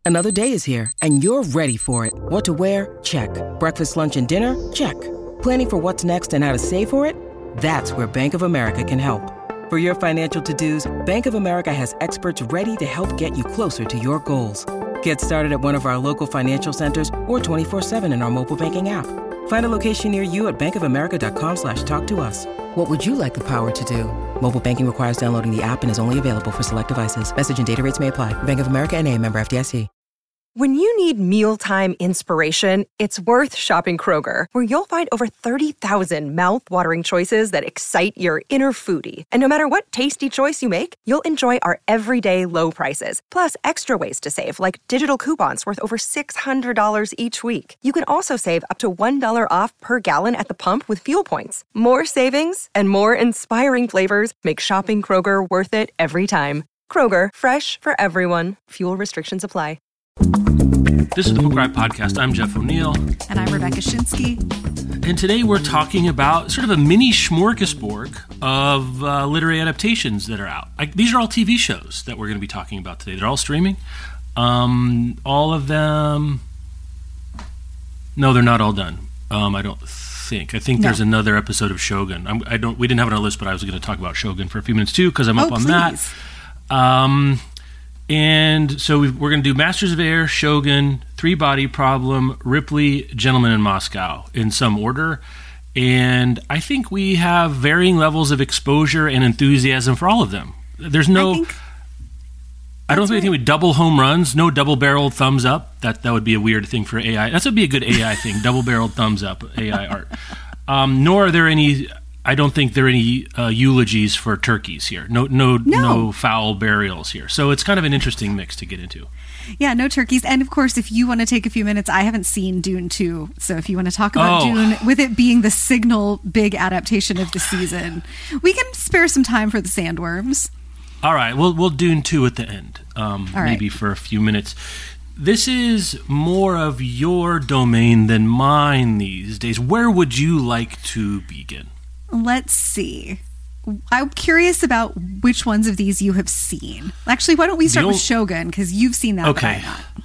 Another day is here, and you're ready for it. What to wear? Check. Breakfast, lunch, and dinner? Check. Planning for what's next and how to save for it? That's where Bank of America can help. For your financial to-dos, Bank of America has experts ready to help get you closer to your goals. Get started at one of our local financial centers or 24/7 in our mobile banking app. Find a location near you at bankofamerica.com/talktous. What would you like the power to do? Mobile banking requires downloading the app and is only available for select devices. Message and data rates may apply. Bank of America N.A., member FDIC. When you need mealtime inspiration, it's worth shopping Kroger, where you'll find over 30,000 mouth-watering choices that excite your inner foodie. And no matter what tasty choice you make, you'll enjoy our everyday low prices, plus extra ways to save, like digital coupons worth over $600 each week. You can also save up to $1 off per gallon at the pump with fuel points. More savings and more inspiring flavors make shopping Kroger worth it every time. Kroger, fresh for everyone. Fuel restrictions apply. This is the Book Riot Podcast. I'm Jeff O'Neill. And I'm Rebecca Schinsky. And today we're talking about sort of a mini smorgasbord of literary adaptations that are out. These are all TV shows that we're going to be talking about today. They're all streaming. All of them... No, they're not all done. I don't think. I think there's another episode of Shogun. We didn't have it on our list, but I was going to talk about Shogun for a few minutes too, because I'm up on that. And so we're going to do Masters of Air, Shogun, Three Body Problem, Ripley, Gentlemen in Moscow in some order. And I think we have varying levels of exposure and enthusiasm for all of them. There's no... I don't think we double home runs, no double-barreled thumbs up. That would be a weird thing for AI. That would be a good AI thing, double-barreled thumbs up, AI art. Nor are there any... I don't think there are any eulogies for turkeys here. No foul burials here. So it's kind of an interesting mix to get into. Yeah, no turkeys. And of course, if you want to take a few minutes, I haven't seen Dune 2. So if you want to talk about Dune, with it being the signal big adaptation of the season, we can spare some time for the sandworms. All right. We'll Dune 2 at the end, maybe for a few minutes. This is more of your domain than mine these days. Where would you like to begin? Let's see. I'm curious about which ones of these you have seen. Actually, why don't we start with Shogun, because you've seen that. Okay.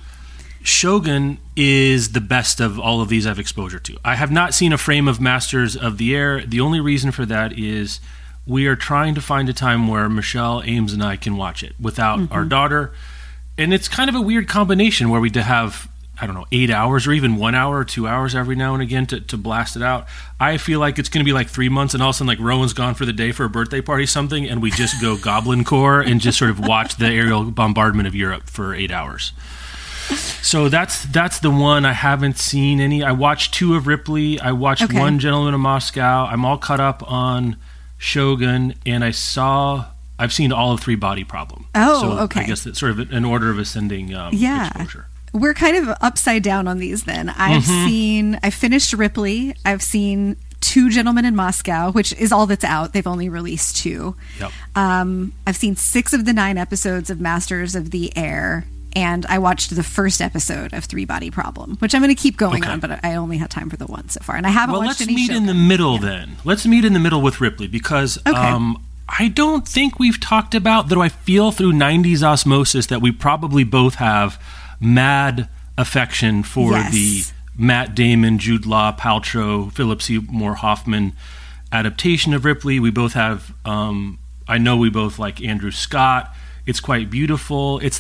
Shogun is the best of all of these I've exposure to. I have not seen a frame of Masters of the Air. The only reason for that is we are trying to find a time where Michelle, Ames, and I can watch it without our daughter. And it's kind of a weird combination where we have... 8 hours or even 1 hour or 2 hours every now and again to blast it out. I feel like it's going to be like 3 months and all of a sudden Rowan's gone for the day for a birthday party something and we just go Goblin Corps and just sort of watch the aerial bombardment of Europe for 8 hours. So that's the one. I haven't seen any. I watched 2 of Ripley. I watched 1 Gentleman in Moscow. I'm all caught up on Shogun and I've seen all of Three Body Problem. I guess that's sort of an order of ascending exposure. We're kind of upside down on these then. I finished Ripley. I've seen 2 Gentlemen in Moscow, which is all that's out. They've only released 2. Yep. I've seen 6 of the 9 episodes of Masters of the Air, and I watched the first episode of Three Body Problem, which I'm going to keep going on, but I only had time for the one so far. And I haven't watched any let's meet in the middle then. Let's meet in the middle with Ripley, because I don't think we've talked about, though I feel through 90s osmosis that we probably both have mad affection for the Matt Damon, Jude Law, Paltrow, Philip Seymour Hoffman adaptation of Ripley. We both have, I know we both like Andrew Scott. It's quite beautiful. It's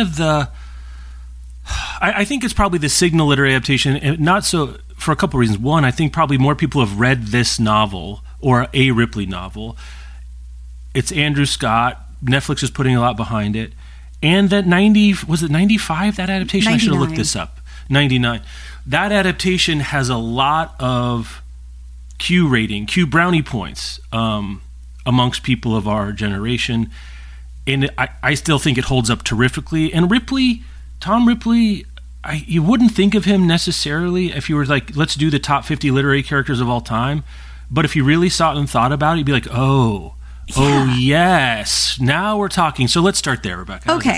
I think it's probably the signal literary adaptation, and not so for a couple of reasons. One, I think probably more people have read this novel or a Ripley novel. It's Andrew Scott. Netflix is putting a lot behind it. And that 95, that adaptation? 99. I should have looked this up. 99. That adaptation has a lot of Q brownie points amongst people of our generation. And I still think it holds up terrifically. And Tom Ripley, you wouldn't think of him necessarily if you were like, let's do the top 50 literary characters of all time. But if you really saw it and thought about it, you'd be like, oh, yes, now we're talking. So let's start there, Rebecca. Okay.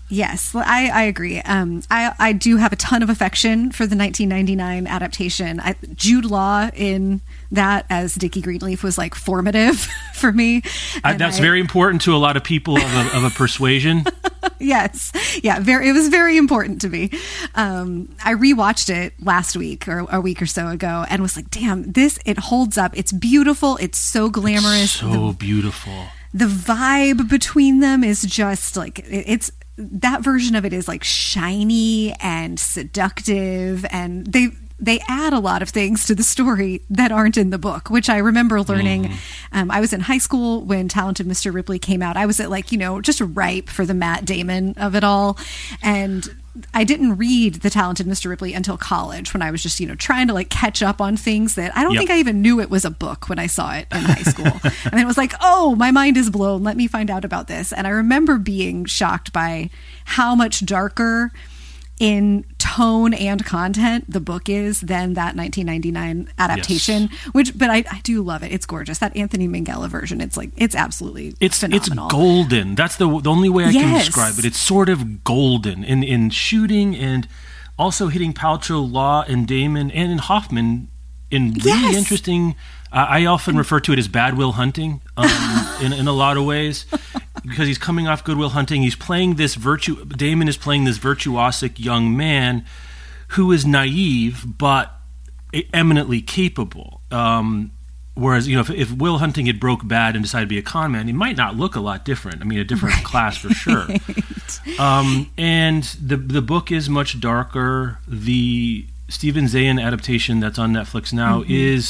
Yes, well, I agree. I do have a ton of affection for the 1999 adaptation. Jude Law in that as Dickie Greenleaf was like formative for me. That's very important to a lot of people of a persuasion. Yes. Yeah. It was very important to me. I rewatched it last week or a week or so ago and was like, damn, it holds up. It's beautiful. It's so glamorous. It's so beautiful. The vibe between them is just like, that version of it is like shiny and seductive, and they add a lot of things to the story that aren't in the book, which I remember learning. I was in high school when Talented Mr. Ripley came out. I was at just ripe for the Matt Damon of it all. And I didn't read The Talented Mr. Ripley until college, when I was just, trying to catch up on things that I don't think I even knew it was a book when I saw it in high school. And then it was like, oh, my mind is blown. Let me find out about this. And I remember being shocked by how much darker in tone and content the book is than that 1999 adaptation. Yes. But I do love it. It's gorgeous. That Anthony Minghella version, it's absolutely phenomenal. It's golden. That's the only way I can describe it. It's sort of golden in shooting, and also hitting Paltrow, Law, and Damon, and in Hoffman in really interesting. I often refer to it as Bad Will Hunting in a lot of ways, because he's coming off Good Will Hunting. He's playing this Damon is playing this virtuosic young man who is naive but eminently capable. Whereas, if Will Hunting had broke bad and decided to be a con man, he might not look a lot different. I mean, a different class for sure. And the book is much darker. The Steven Zayn adaptation that's on Netflix now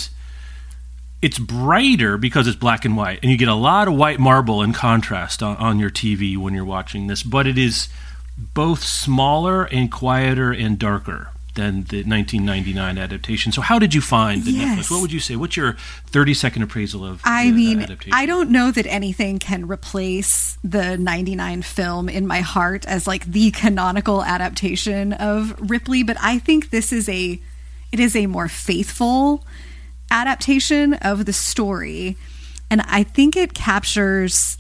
it's brighter because it's black and white, and you get a lot of white marble in contrast on your TV when you're watching this, but it is both smaller and quieter and darker than the 1999 adaptation. So how did you find the Netflix? What would you say? What's your 30-second appraisal of the adaptation? I don't know that anything can replace the 99 film in my heart as the canonical adaptation of Ripley, but I think it is a more faithful adaptation of the story, and I think it captures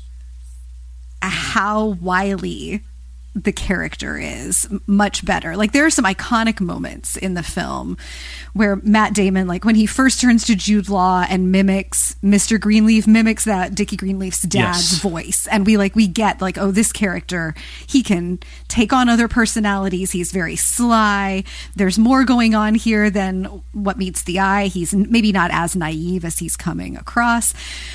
how wily the character is much better. There are some iconic moments in the film where Matt Damon, when he first turns to Jude Law and mimics Mr. Greenleaf, mimics that Dickie Greenleaf's dad's voice, and we get oh, this character, he can take on other personalities. He's very sly. There's more going on here than what meets the eye. He's maybe not as naive as he's coming across.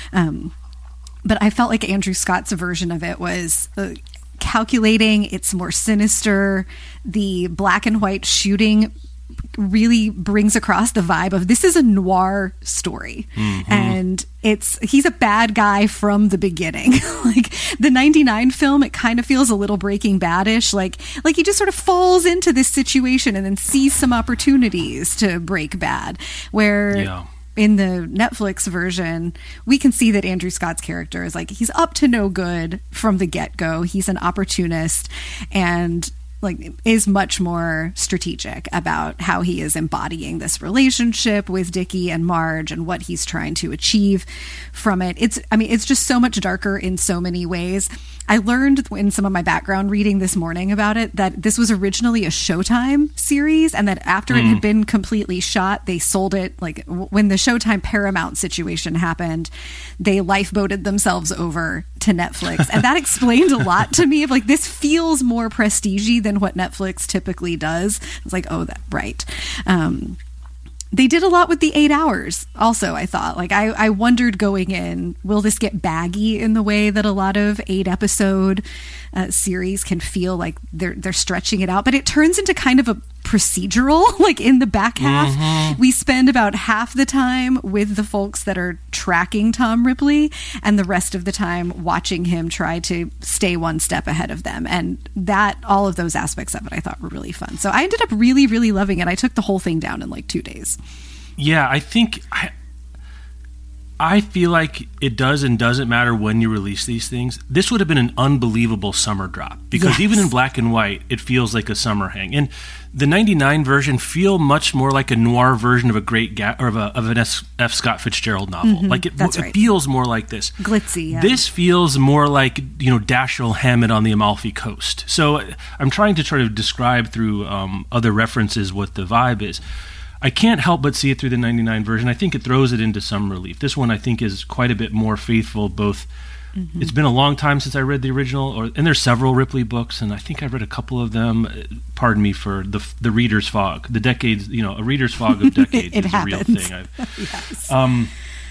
But I felt like Andrew Scott's version of it was calculating. It's more sinister. The black and white shooting really brings across the vibe of this is a noir story, and he's a bad guy from the beginning. The 99 film, it kind of feels a little Breaking Bad-ish, like he just sort of falls into this situation and then sees some opportunities to break bad, where in the Netflix version, we can see that Andrew Scott's character is he's up to no good from the get-go. He's an opportunist and is much more strategic about how he is embodying this relationship with Dickie and Marge and what he's trying to achieve from it. It's just so much darker in so many ways. I learned in some of my background reading this morning about it that this was originally a Showtime series, and that after it had been completely shot, they sold it. When the Showtime Paramount situation happened, they lifeboated themselves over to Netflix, and that explained a lot to me of this feels more prestige-y than what Netflix typically does. It's oh, that right. They did a lot with the 8 hours also, I thought. I wondered going in, will this get baggy in the way that a lot of 8-episode series can feel like they're stretching it out? But it turns into kind of a procedural, in the back half. We spend about half the time with the folks that are tracking Tom Ripley, and the rest of the time watching him try to stay one step ahead of them. And all of those aspects of it I thought were really fun. So I ended up really, really loving it. I took the whole thing down in 2 days. Yeah, I think I feel like it does and doesn't matter when you release these things. This would have been an unbelievable summer drop because even in black and white, it feels like a summer hang. And the 99 version feel much more like a noir version of a great of an F. Scott Fitzgerald novel. Like it feels more like this. Glitzy. Yeah. This feels more like, Dashiell Hammett on the Amalfi Coast. So I'm trying to try to describe through other references what the vibe is. I can't help but see it through the 99 version. I think it throws it into some relief. This one I think is quite a bit more faithful, both it's been a long time since I read the original, and there's several Ripley books, and I think I've read a couple of them. Pardon me for the reader's fog. The decades, a reader's fog of decades is happens. A real thing. Yes.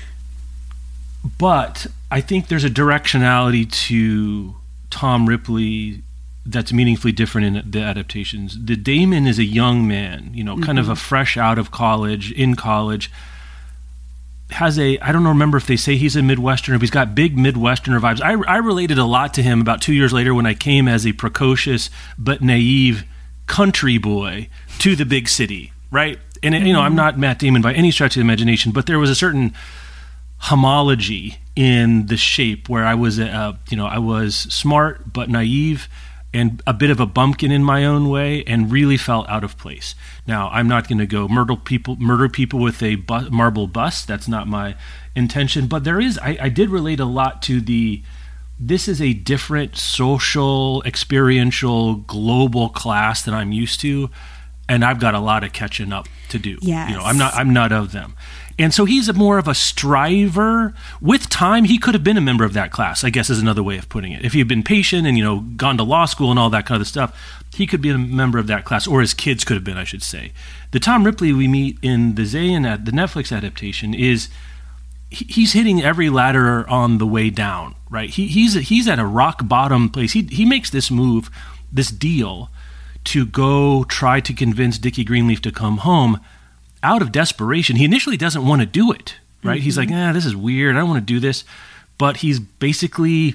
But I think there's a directionality to Tom Ripley that's meaningfully different in the adaptations. The Damon is a young man, kind of a fresh out of college, in college, has I don't remember if they say he's a Midwesterner, but he's got big Midwesterner vibes. I related a lot to him about 2 years later when I came as a precocious but naive country boy to the big city, right? And, I'm not Matt Damon by any stretch of the imagination, but there was a certain homology in the shape where I was, I was smart but naive, and a bit of a bumpkin in my own way, and really felt out of place. Now, I'm not going to go murder people with a marble bust. That's not my intention. But there is, I did relate a lot to this is a different social, experiential, global class than I'm used to, and I've got a lot of catching up to do. Yes. I'm not of them. And so he's more of a striver. With time, he could have been a member of that class, I guess is another way of putting it. If he had been patient and, gone to law school and all that kind of stuff, he could be a member of that class, or his kids could have been, I should say. The Tom Ripley we meet in the Zayn, the Netflix adaptation, is he's hitting every ladder on the way down, right? He's at a rock bottom place. He makes this move, this deal, to go try to convince Dickie Greenleaf to come home out of desperation. He initially doesn't want to do it, right? He's like, this is weird. I don't want to do this. But he's basically,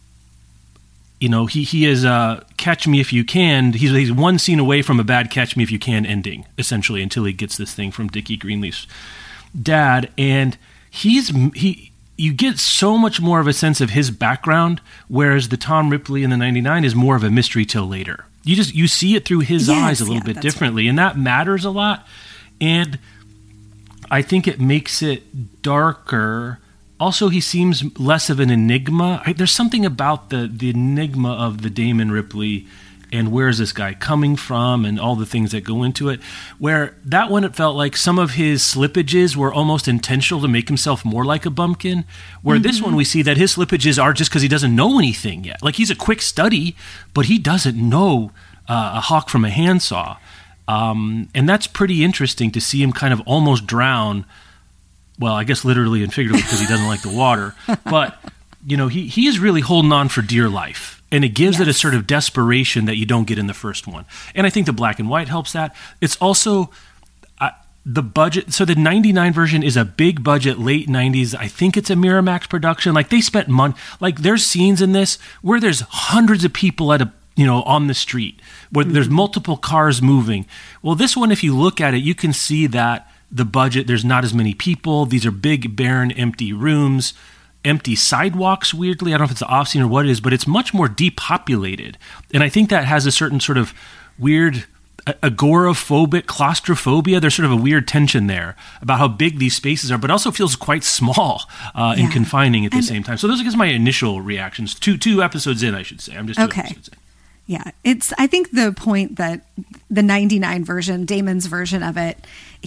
he is Catch Me If You Can. He's one scene away from a bad Catch Me If You Can ending, essentially, until he gets this thing from Dickie Greenleaf's dad. And you get so much more of a sense of his background, whereas the Tom Ripley in the 99 is more of a mystery till later. You see it through his eyes a little bit differently, right. And that matters a lot. And I think it makes it darker. Also, he seems less of an enigma. There's something about the enigma of the Damon Ripley and where is this guy coming from and all the things that go into it, where that one, it felt like some of his slippages were almost intentional to make himself more like a bumpkin, where this one we see that his slippages are just because he doesn't know anything yet. Like, he's a quick study, but he doesn't know a hawk from a handsaw. And that's pretty interesting to see him kind of almost drown. Well, I guess literally and figuratively because he doesn't like the water. But, he is really holding on for dear life. And it gives it a sort of desperation that you don't get in the first one. And I think the black and white helps that. It's also the budget. So the 99 version is a big budget, late 90s. I think it's a Miramax production. Like, they spent money. Like, there's scenes in this where there's hundreds of people at on the street, where there's multiple cars moving. Well, this one, if you look at it, you can see that the budget, there's not as many people. These are big, barren, empty rooms, empty sidewalks, weirdly. I don't know if it's the off-scene or what it is, but it's much more depopulated. And I think that has a certain sort of weird agoraphobic claustrophobia. There's sort of a weird tension there about how big these spaces are, but also feels quite small and confining at the same time. So those are just my initial reactions. Two episodes in, I should say. I'm just 2 episodes in. Yeah, I think the point that the 99 version, Damon's version of it,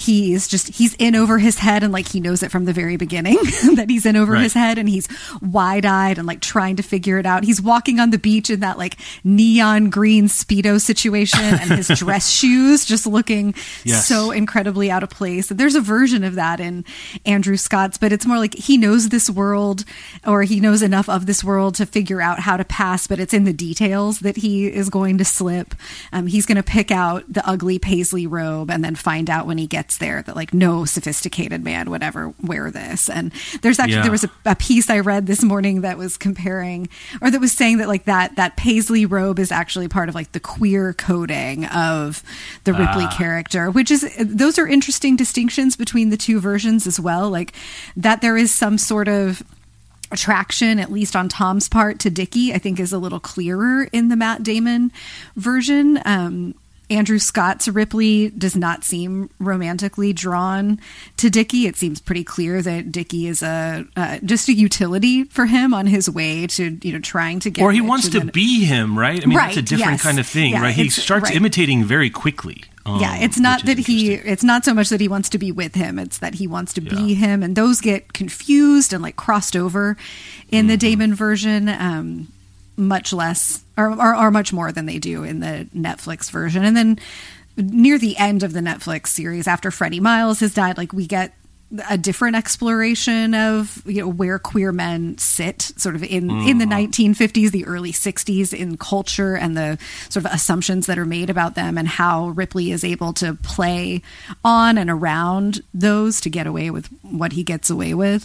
he's in over his head, and like he knows it from the very beginning that he's in over his head, and he's wide-eyed and like trying to figure it out. He's walking on the beach in that like neon green Speedo situation and his dress shoes just looking so incredibly out of place. There's a version of that in Andrew Scott's, but it's more like he knows this world, or he knows enough of this world to figure out how to pass, but it's in the details that he is going to slip. He's going to pick out about the ugly paisley robe and then find out when he gets there that like no sophisticated man would ever wear this. And there's actually, there was a piece I read this morning that was comparing, or that was saying that like that paisley robe is actually part of like the queer coding of the Ripley character, which is, those are interesting distinctions between the two versions as well. Like that there is some sort of attraction, at least on Tom's part, to Dickie, I think is a little clearer in the Matt Damon version. Andrew Scott's Ripley does not seem romantically drawn to Dickie. It seems pretty clear that Dickie is just a utility for him on his way to, trying to get. Or he wants to be him, right? I mean, right, that's a different kind of thing, right? He starts imitating very quickly. It's not that it's not so much that he wants to be with him. It's that he wants to be him. And those get confused and like crossed over in the Damon version. Much less or much more than they do in the Netflix version. And then near the end of the Netflix series, after Freddie Miles has died, like we get a different exploration of where queer men sit sort of in the 1950s, the early 60s in culture, and the sort of assumptions that are made about them, and how Ripley is able to play on and around those to get away with what he gets away with.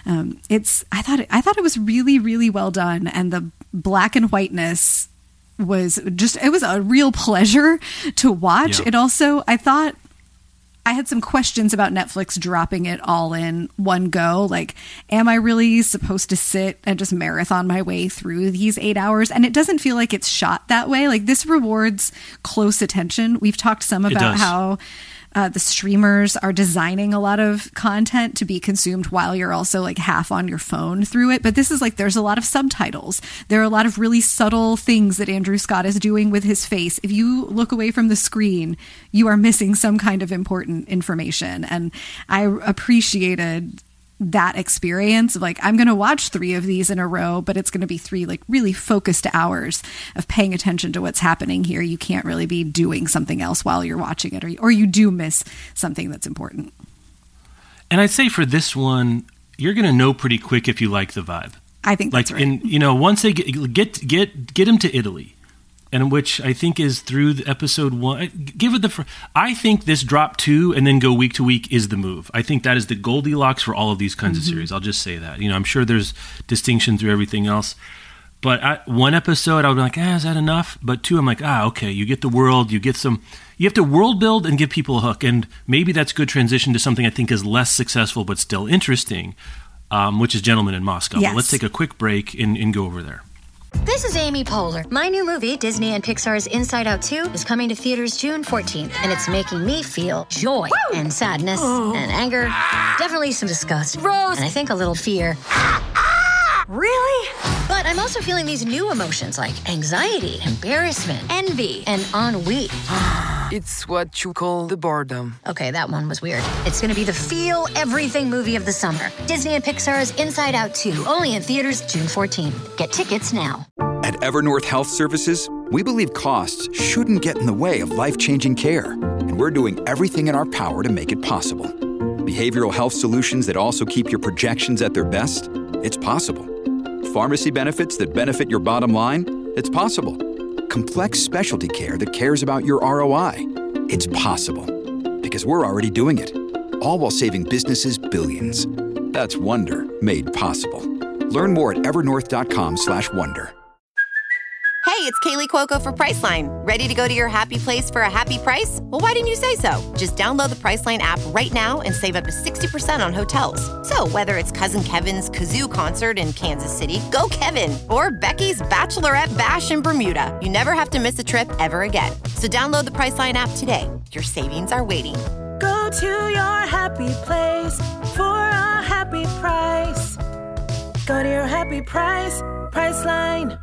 I thought it was really, really well done, and the black and whiteness was just, it was a real pleasure to watch. It also, I thought, I had some questions about Netflix dropping it all in one go. Like, am I really supposed to sit and just marathon my way through these 8 hours? And it doesn't feel like it's shot that way. Like, this rewards close attention. We've talked some about how the streamers are designing a lot of content to be consumed while you're also like half on your phone through it. But this is like, there's a lot of subtitles. There are a lot of really subtle things that Andrew Scott is doing with his face. If you look away from the screen, you are missing some kind of important information. And I appreciated that experience of like, I'm going to watch 3 of these in a row, but it's going to be 3 like really focused hours of paying attention to what's happening here. You can't really be doing something else while you're watching it, or you do miss something that's important. And I'd say for this one, you're going to know pretty quick if you like the vibe. I think that's right. Once they get him to Italy, and which I think is through the episode 1. I think this drop 2 and then go week to week is the move. I think that is the Goldilocks for all of these kinds of series. I'll just say that. I'm sure there's distinction through everything else. But one episode, I would be like, is that enough? But 2, I'm like, okay, you get the world, you have to world build and give people a hook. And maybe that's good transition to something I think is less successful but still interesting, which is Gentlemen in Moscow. Yes. But let's take a quick break and go over there. This is Amy Poehler. My new movie, Disney and Pixar's Inside Out 2, is coming to theaters June 14th, and it's making me feel joy and sadness and anger, definitely some disgust, Rose, and I think a little fear. Really? But I'm also feeling these new emotions like anxiety, embarrassment, envy, and ennui. It's what you call the boredom. Okay, that one was weird. It's going to be the feel everything movie of the summer. Disney and Pixar's Inside Out 2, only in theaters June 14th. Get tickets now. At Evernorth Health Services, we believe costs shouldn't get in the way of life-changing care, and we're doing everything in our power to make it possible. Behavioral health solutions that also keep your projections at their best? It's possible. Pharmacy benefits that benefit your bottom line? It's possible. Complex specialty care that cares about your ROI? It's possible. Because we're already doing it. All while saving businesses billions. That's Wonder made possible. Learn more at evernorth.com/wonder. Hey, it's Kaylee Cuoco for Priceline. Ready to go to your happy place for a happy price? Well, why didn't you say so? Just download the Priceline app right now and save up to 60% on hotels. So whether it's Cousin Kevin's Kazoo Concert in Kansas City, go Kevin, or Becky's Bachelorette Bash in Bermuda, you never have to miss a trip ever again. So download the Priceline app today. Your savings are waiting. Go to your happy place for a happy price. Go to your happy price, Priceline.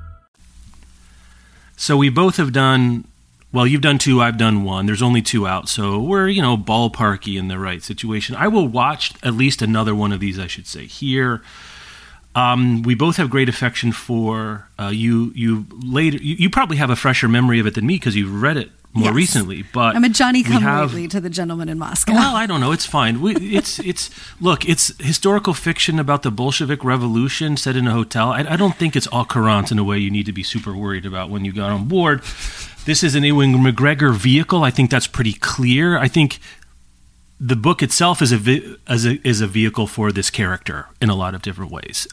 So we both have done, well, you've done 2, I've done 1. There's only 2 out, so we're, ballparky in the right situation. I will watch at least another one of these, I should say, here. We both have great affection for you. You probably have a fresher memory of it than me because you've read it more recently. But I'm a Johnny-come-lately to the Gentleman in Moscow. Well, I don't know. It's fine. It's historical fiction about the Bolshevik Revolution set in a hotel. I don't think it's all Courant in a way you need to be super worried about when you got on board. this is an Ewan McGregor vehicle. I think that's pretty clear. I think the book itself is a vehicle for this character in a lot of different ways.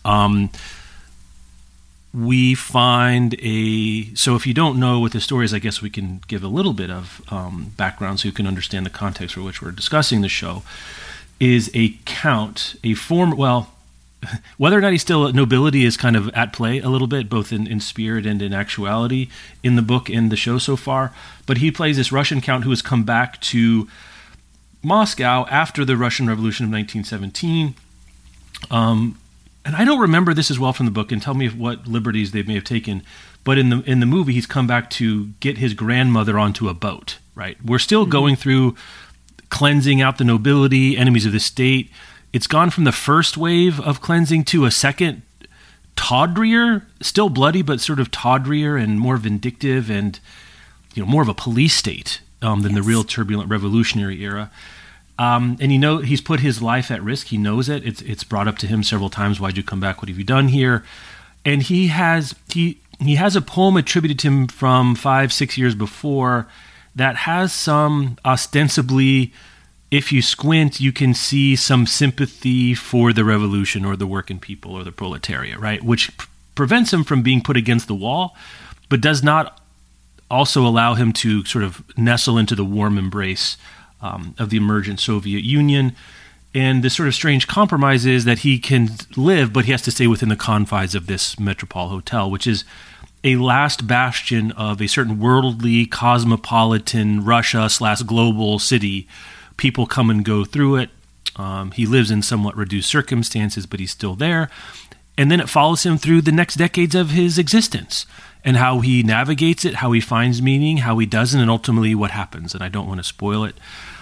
We find so if you don't know what the story is, I guess we can give a little bit of background so you can understand the context for which we're discussing the show. Is a count, whether or not he's still nobility is kind of at play a little bit, both in spirit and in actuality in the book and the show so far. But he plays this Russian count who has come back to Moscow after the Russian Revolution of 1917. And I don't remember this as well from the book, and tell me what liberties they may have taken. But in the movie, he's come back to get his grandmother onto a boat, right? We're still going through cleansing out the nobility, enemies of the state. It's gone from the first wave of cleansing to a second, tawdrier, still bloody, but sort of tawdrier and more vindictive and, more of a police state than the real turbulent revolutionary era. And he's put his life at risk. He knows it. It's brought up to him several times. Why'd you come back? What have you done here? And he has a poem attributed to him from 5-6 years before that has some ostensibly, if you squint, you can see some sympathy for the revolution or the working people or the proletariat, right? Which prevents him from being put against the wall, but does not also allow him to sort of nestle into the warm embrace of the emergent Soviet Union. And this sort of strange compromise is that he can live, but he has to stay within the confines of this Metropole Hotel, which is a last bastion of a certain worldly, cosmopolitan Russia/global city. People come and go through it. He lives in somewhat reduced circumstances, but he's still there. And then it follows him through the next decades of his existence and how he navigates it, how he finds meaning, how he doesn't, and ultimately what happens. And I don't want to spoil it.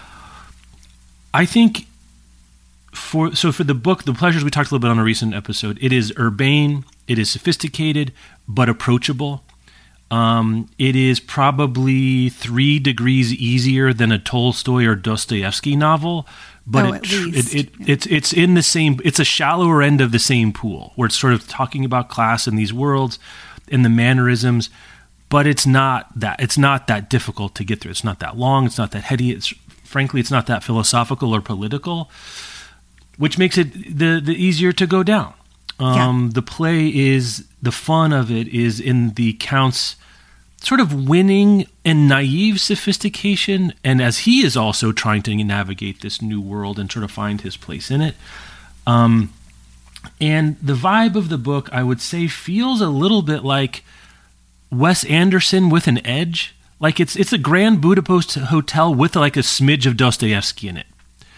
I think for the book, The Pleasures, we talked a little bit on a recent episode, it is urbane, it is sophisticated, but approachable. It is probably 3 degrees easier than a Tolstoy or Dostoevsky novel, but it's in the same. It's a shallower end of the same pool where it's sort of talking about class in these worlds and the mannerisms, but it's not that difficult to get through. It's not that long. It's not that heady. Frankly, it's not that philosophical or political, which makes it the easier to go down. The play the fun of it is in the Count's sort of winning and naive sophistication, and as he is also trying to navigate this new world and sort of find his place in it. And the vibe of the book, I would say, feels a little bit like Wes Anderson with an edge. Like it's a Grand Budapest Hotel with like a smidge of Dostoevsky in it.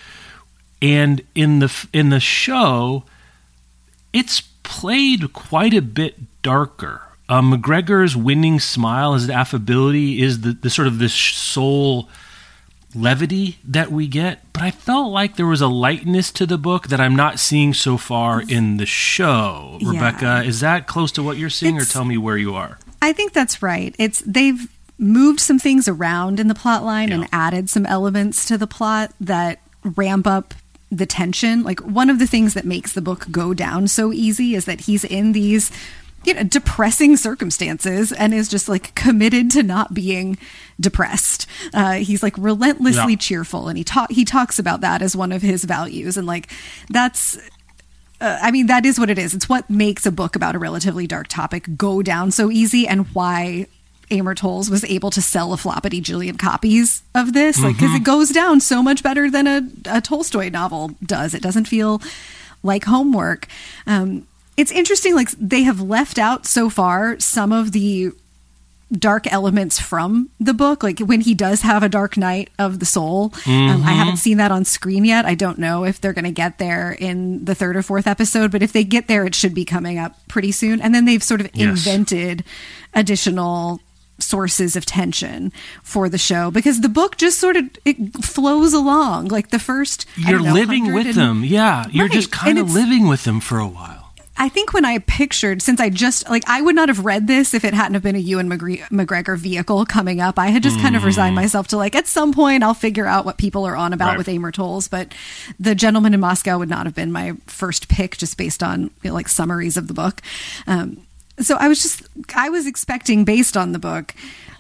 And in the show, it's played quite a bit darker. McGregor's winning smile, his affability, is the sort of this soul levity that we get. But I felt like there was a lightness to the book that I'm not seeing so far in the show. Yeah. Rebecca, is that close to what you're seeing, or tell me where you are? I think that's right. They've moved some things around in the plot line and added some elements to the plot that ramp up the tension. Like, one of the things that makes the book go down so easy is that he's in these depressing circumstances and is just like committed to not being depressed. He's like relentlessly cheerful, and he talks about that as one of his values. And like that's that is what it is. It's what makes a book about a relatively dark topic go down so easy, and why Amor Towles was able to sell a floppity jillion copies of this, like, because it goes down so much better than a Tolstoy novel does. It doesn't feel like homework. It's interesting, like, they have left out so far some of the dark elements from the book. Like, when he does have a dark night of the soul, I haven't seen that on screen yet. I don't know if they're going to get there in the 3rd or 4th episode, but if they get there, it should be coming up pretty soon. And then they've sort of invented additional sources of tension for the show, because the book just sort of, it flows along. Like, the first, you're living with them. Yeah. You're just kind of living with them for a while. I think when I pictured, since I just, like, I would not have read this if it hadn't have been a Ewan McGregor vehicle coming up. I had just kind of resigned myself to, like, at some point I'll figure out what people are on about with Amor Towles, but The Gentleman in Moscow would not have been my first pick, just based on, like, summaries of the book. So I was expecting, based on the book,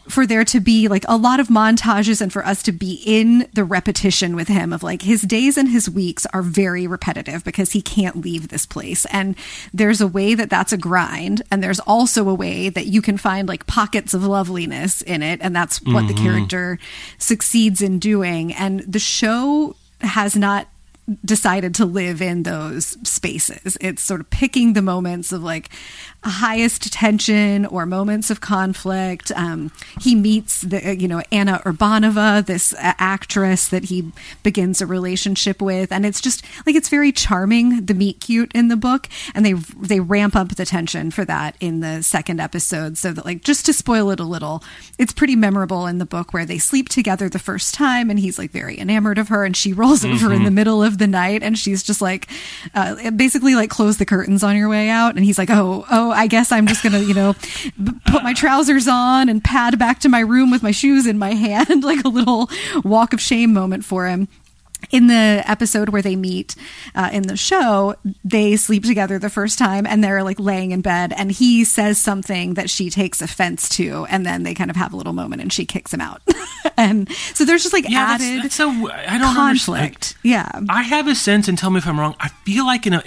for there to be like a lot of montages and for us to be in the repetition with him of like his days and his weeks are very repetitive because he can't leave this place. And there's a way that that's a grind. And there's also a way that you can find like pockets of loveliness in it. And that's what the character succeeds in doing. And the show has not decided to live in those spaces. It's sort of picking the moments of like highest tension or moments of conflict. He meets Anna Urbanova, this actress that he begins a relationship with, and it's just like it's very charming, the meet cute in the book, and they ramp up the tension for that in the second episode, so that like just to spoil it a little, it's pretty memorable in the book where they sleep together the first time and he's like very enamored of her and she rolls over in the middle of the night and she's just like basically like close the curtains on your way out, and he's like oh I guess I'm just gonna put my trousers on and pad back to my room with my shoes in my hand, like a little walk of shame moment for him. In the episode where they meet in the show, they sleep together the first time and they're like laying in bed and he says something that she takes offense to, and then they kind of have a little moment and she kicks him out. And so there's just like added I don't conflict. Yeah. I have a sense, and tell me if I'm wrong, I feel like in a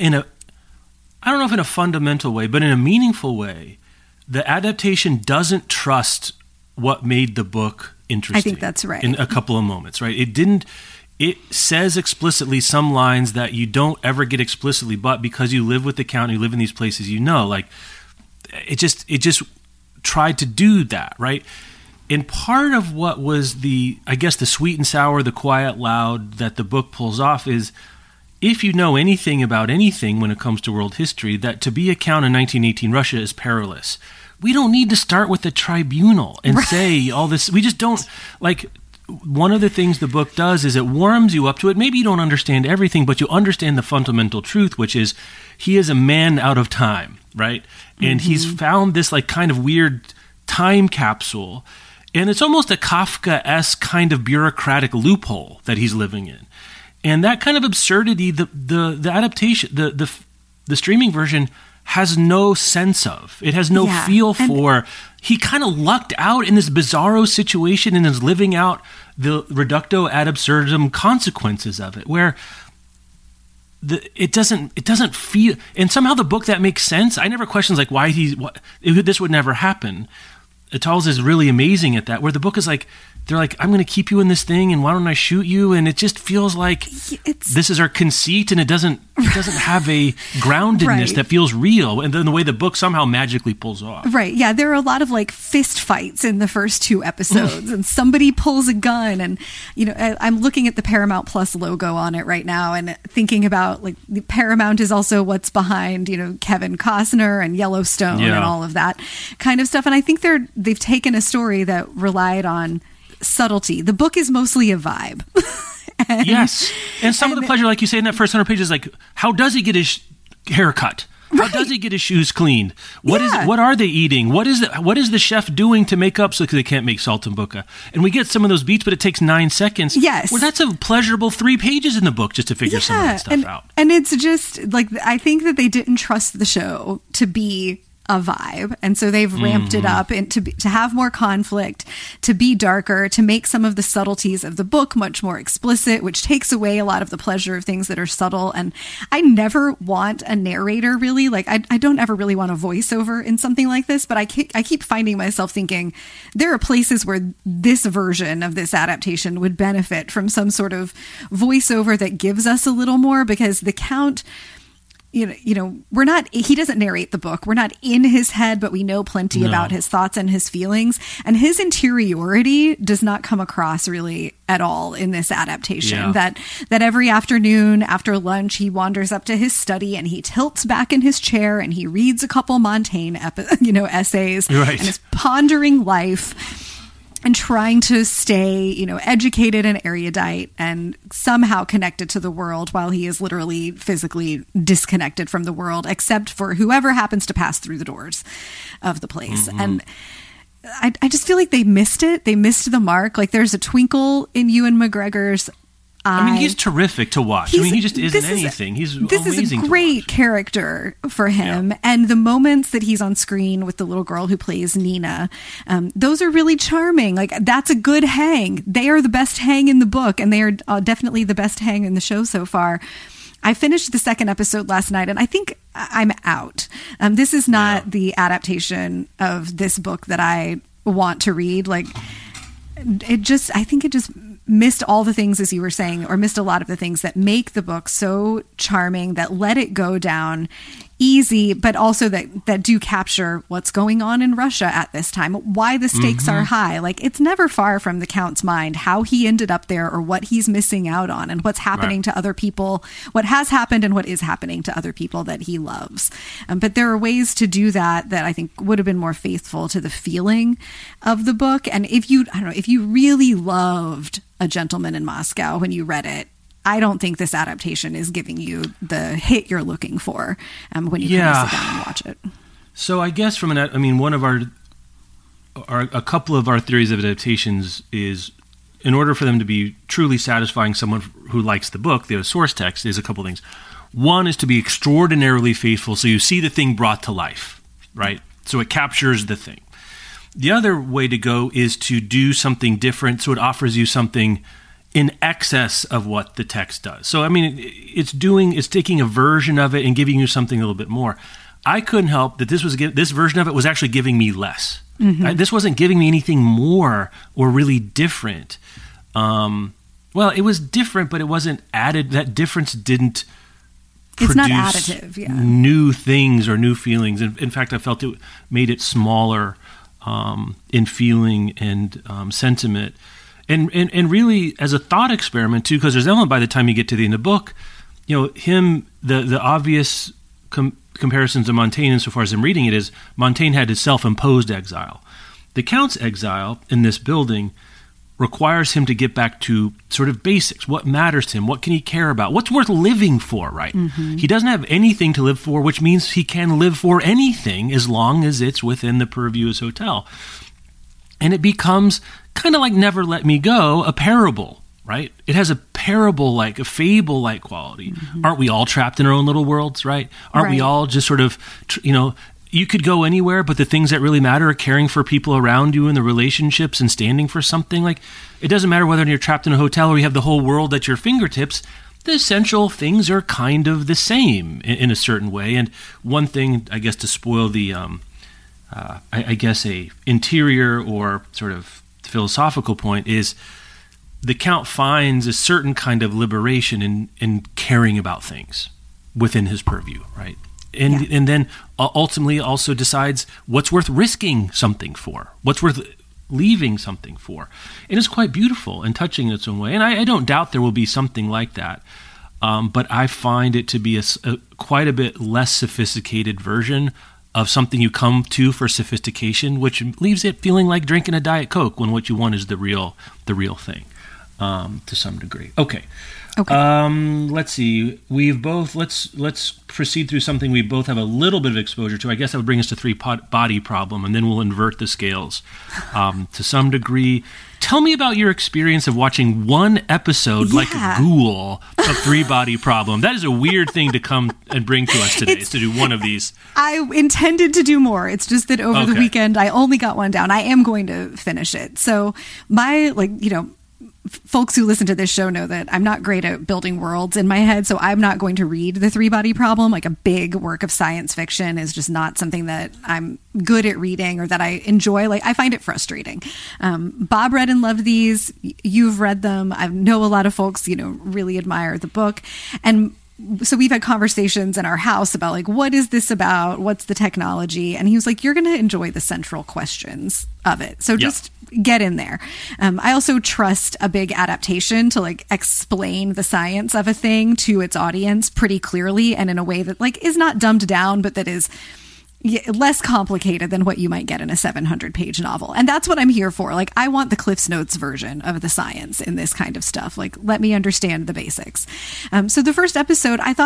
I don't know if in a fundamental way, but in a meaningful way, the adaptation doesn't trust what made the book interesting. I think that's right. In a couple of moments, right? It says explicitly some lines that you don't ever get explicitly, but because you live with the count, you live in these places, like it just tried to do that, right? And part of what was the sweet and sour, the quiet loud that the book pulls off is, if you know anything about anything when it comes to world history, that to be a count in 1918 Russia is perilous. We don't need to start with the tribunal and say all this. We just don't, like, one of the things the book does is it warms you up to it. Maybe you don't understand everything, but you understand the fundamental truth, which is he is a man out of time, right? And he's found this like kind of weird time capsule, and it's almost a Kafka-esque kind of bureaucratic loophole that he's living in. And that kind of absurdity, the adaptation, the streaming version has no sense of. It has no feel for. He kind of lucked out in this bizarro situation and is living out the reducto ad absurdum consequences of it, where it doesn't feel. And somehow the book that makes sense. I never questioned like why this would never happen. Itals is really amazing at that, where the book is like, they're like, I'm going to keep you in this thing, and why don't I shoot you? And it just feels like this is our conceit, and it doesn't have a groundedness that feels real. And then the way the book somehow magically pulls off. Right. Yeah. There are a lot of like fist fights in the first two episodes, and somebody pulls a gun, and I'm looking at the Paramount Plus logo on it right now, and thinking about like the Paramount is also what's behind Kevin Costner and Yellowstone and all of that kind of stuff. And I think they've taken a story that relied on subtlety. The book is mostly a vibe. And some of the pleasure, like you say in that first 100 pages, like how does he get his hair cut? How does he get his shoes cleaned? What are they eating? What is the chef doing to make up so they can't make saltimbocca? And we get some of those beats, but it takes 9 seconds. Yes. Well, that's a pleasurable 3 pages in the book just to figure some of that stuff out. And it's just like, I think that they didn't trust the show to be a vibe, and so they've ramped it up and to have more conflict, to be darker, to make some of the subtleties of the book much more explicit, which takes away a lot of the pleasure of things that are subtle. And I never want a narrator, really. Like I don't ever really want a voiceover in something like this, but I keep finding myself thinking there are places where this version of this adaptation would benefit from some sort of voiceover that gives us a little more, because the Count, he doesn't narrate the book. We're not in his head, but we know plenty about his thoughts and his feelings, and his interiority does not come across really at all in this adaptation. That every afternoon after lunch, he wanders up to his study and he tilts back in his chair and he reads a couple Montaigne essays and is pondering life and trying to stay, educated and erudite and somehow connected to the world, while he is literally physically disconnected from the world, except for whoever happens to pass through the doors of the place. And I just feel like they missed it. They missed the mark. Like, there's a twinkle in Ewan McGregor's I mean, he's terrific to watch. I mean, he just isn't anything. He's amazing. This is a great character for him. Yeah. And the moments that he's on screen with the little girl who plays Nina, those are really charming. Like, that's a good hang. They are the best hang in the book, and they are definitely the best hang in the show so far. I finished the second episode last night, and I think I'm out. This is not the adaptation of this book that I want to read. Like, I think it just missed all the things, as you were saying, or missed a lot of the things that make the book so charming, that let it go down easy, but also that do capture what's going on in Russia at this time, why the stakes are high. Like, it's never far from the Count's mind how he ended up there, or what he's missing out on, and what's happening to other people, what has happened and what is happening to other people that he loves. But there are ways to do that I think would have been more faithful to the feeling of the book. And if you really loved A Gentleman in Moscow when you read it, I don't think this adaptation is giving you the hit you're looking for when you sit down and watch it. So I guess one of a couple of our theories of adaptations is, in order for them to be truly satisfying someone who likes the book, the source text, is a couple of things. One is to be extraordinarily faithful, so you see the thing brought to life, right? So it captures the thing. The other way to go is to do something different, so it offers you something in excess of what the text does. So, I mean, it's taking a version of it and giving you something a little bit more. I couldn't help that this version of it was actually giving me less. This wasn't giving me anything more or really different. Well, it was different, but it wasn't added. That difference didn't It's not additive, new things or new feelings. In fact, I felt it made it smaller in feeling and sentiment. And really, as a thought experiment, too, because there's an element by the time you get to the end of the book, the obvious comparisons to Montaigne, insofar as I'm reading it, is Montaigne had his self-imposed exile. The Count's exile in this building requires him to get back to sort of basics. What matters to him? What can he care about? What's worth living for, right? He doesn't have anything to live for, which means he can live for anything as long as it's within the purview of his hotel. And it becomes kind of like Never Let Me Go, a parable, right? It has a parable-like, a fable-like quality. Aren't we all trapped in our own little worlds, right? Aren't we all just sort of, you could go anywhere, but the things that really matter are caring for people around you and the relationships and standing for something. Like, it doesn't matter whether you're trapped in a hotel or you have the whole world at your fingertips. The essential things are kind of the same in a certain way. And one thing, I guess, to spoil the... I guess a interior or sort of philosophical point is the Count finds a certain kind of liberation in caring about things within his purview, right? And then ultimately also decides what's worth risking something for, what's worth leaving something for. And it's quite beautiful and touching in its own way. And I don't doubt there will be something like that. But I find it to be a quite a bit less sophisticated version of something you come to for sophistication, which leaves it feeling like drinking a Diet Coke when what you want is the real thing, to some degree. Okay. Let's see. Let's proceed through something we both have a little bit of exposure to. I guess that would bring us to Three Body Problem, and then we'll invert the scales to some degree. Tell me about your experience of watching one episode like a ghoul of Three Body Problem. That is a weird thing to come and bring to us today, is to do one of these. I intended to do more. It's just that over the weekend, I only got one down. I am going to finish it. So folks who listen to this show know that I'm not great at building worlds in my head, so I'm not going to read The Three Body Problem. Like, a big work of science fiction is just not something that I'm good at reading or that I enjoy. Like, I find it frustrating. Bob read and loved these. You've read them. I know a lot of folks, really admire the book. And so we've had conversations in our house about, like, what is this about? What's the technology? And he was like, you're going to enjoy the central questions of it. So just get in there. I also trust a big adaptation to, like, explain the science of a thing to its audience pretty clearly and in a way that, like, is not dumbed down, but that is less complicated than what you might get in a 700-page novel. And that's what I'm here for. Like, I want the Cliff's Notes version of the science in this kind of stuff. Like, let me understand the basics. So the first episode, I thought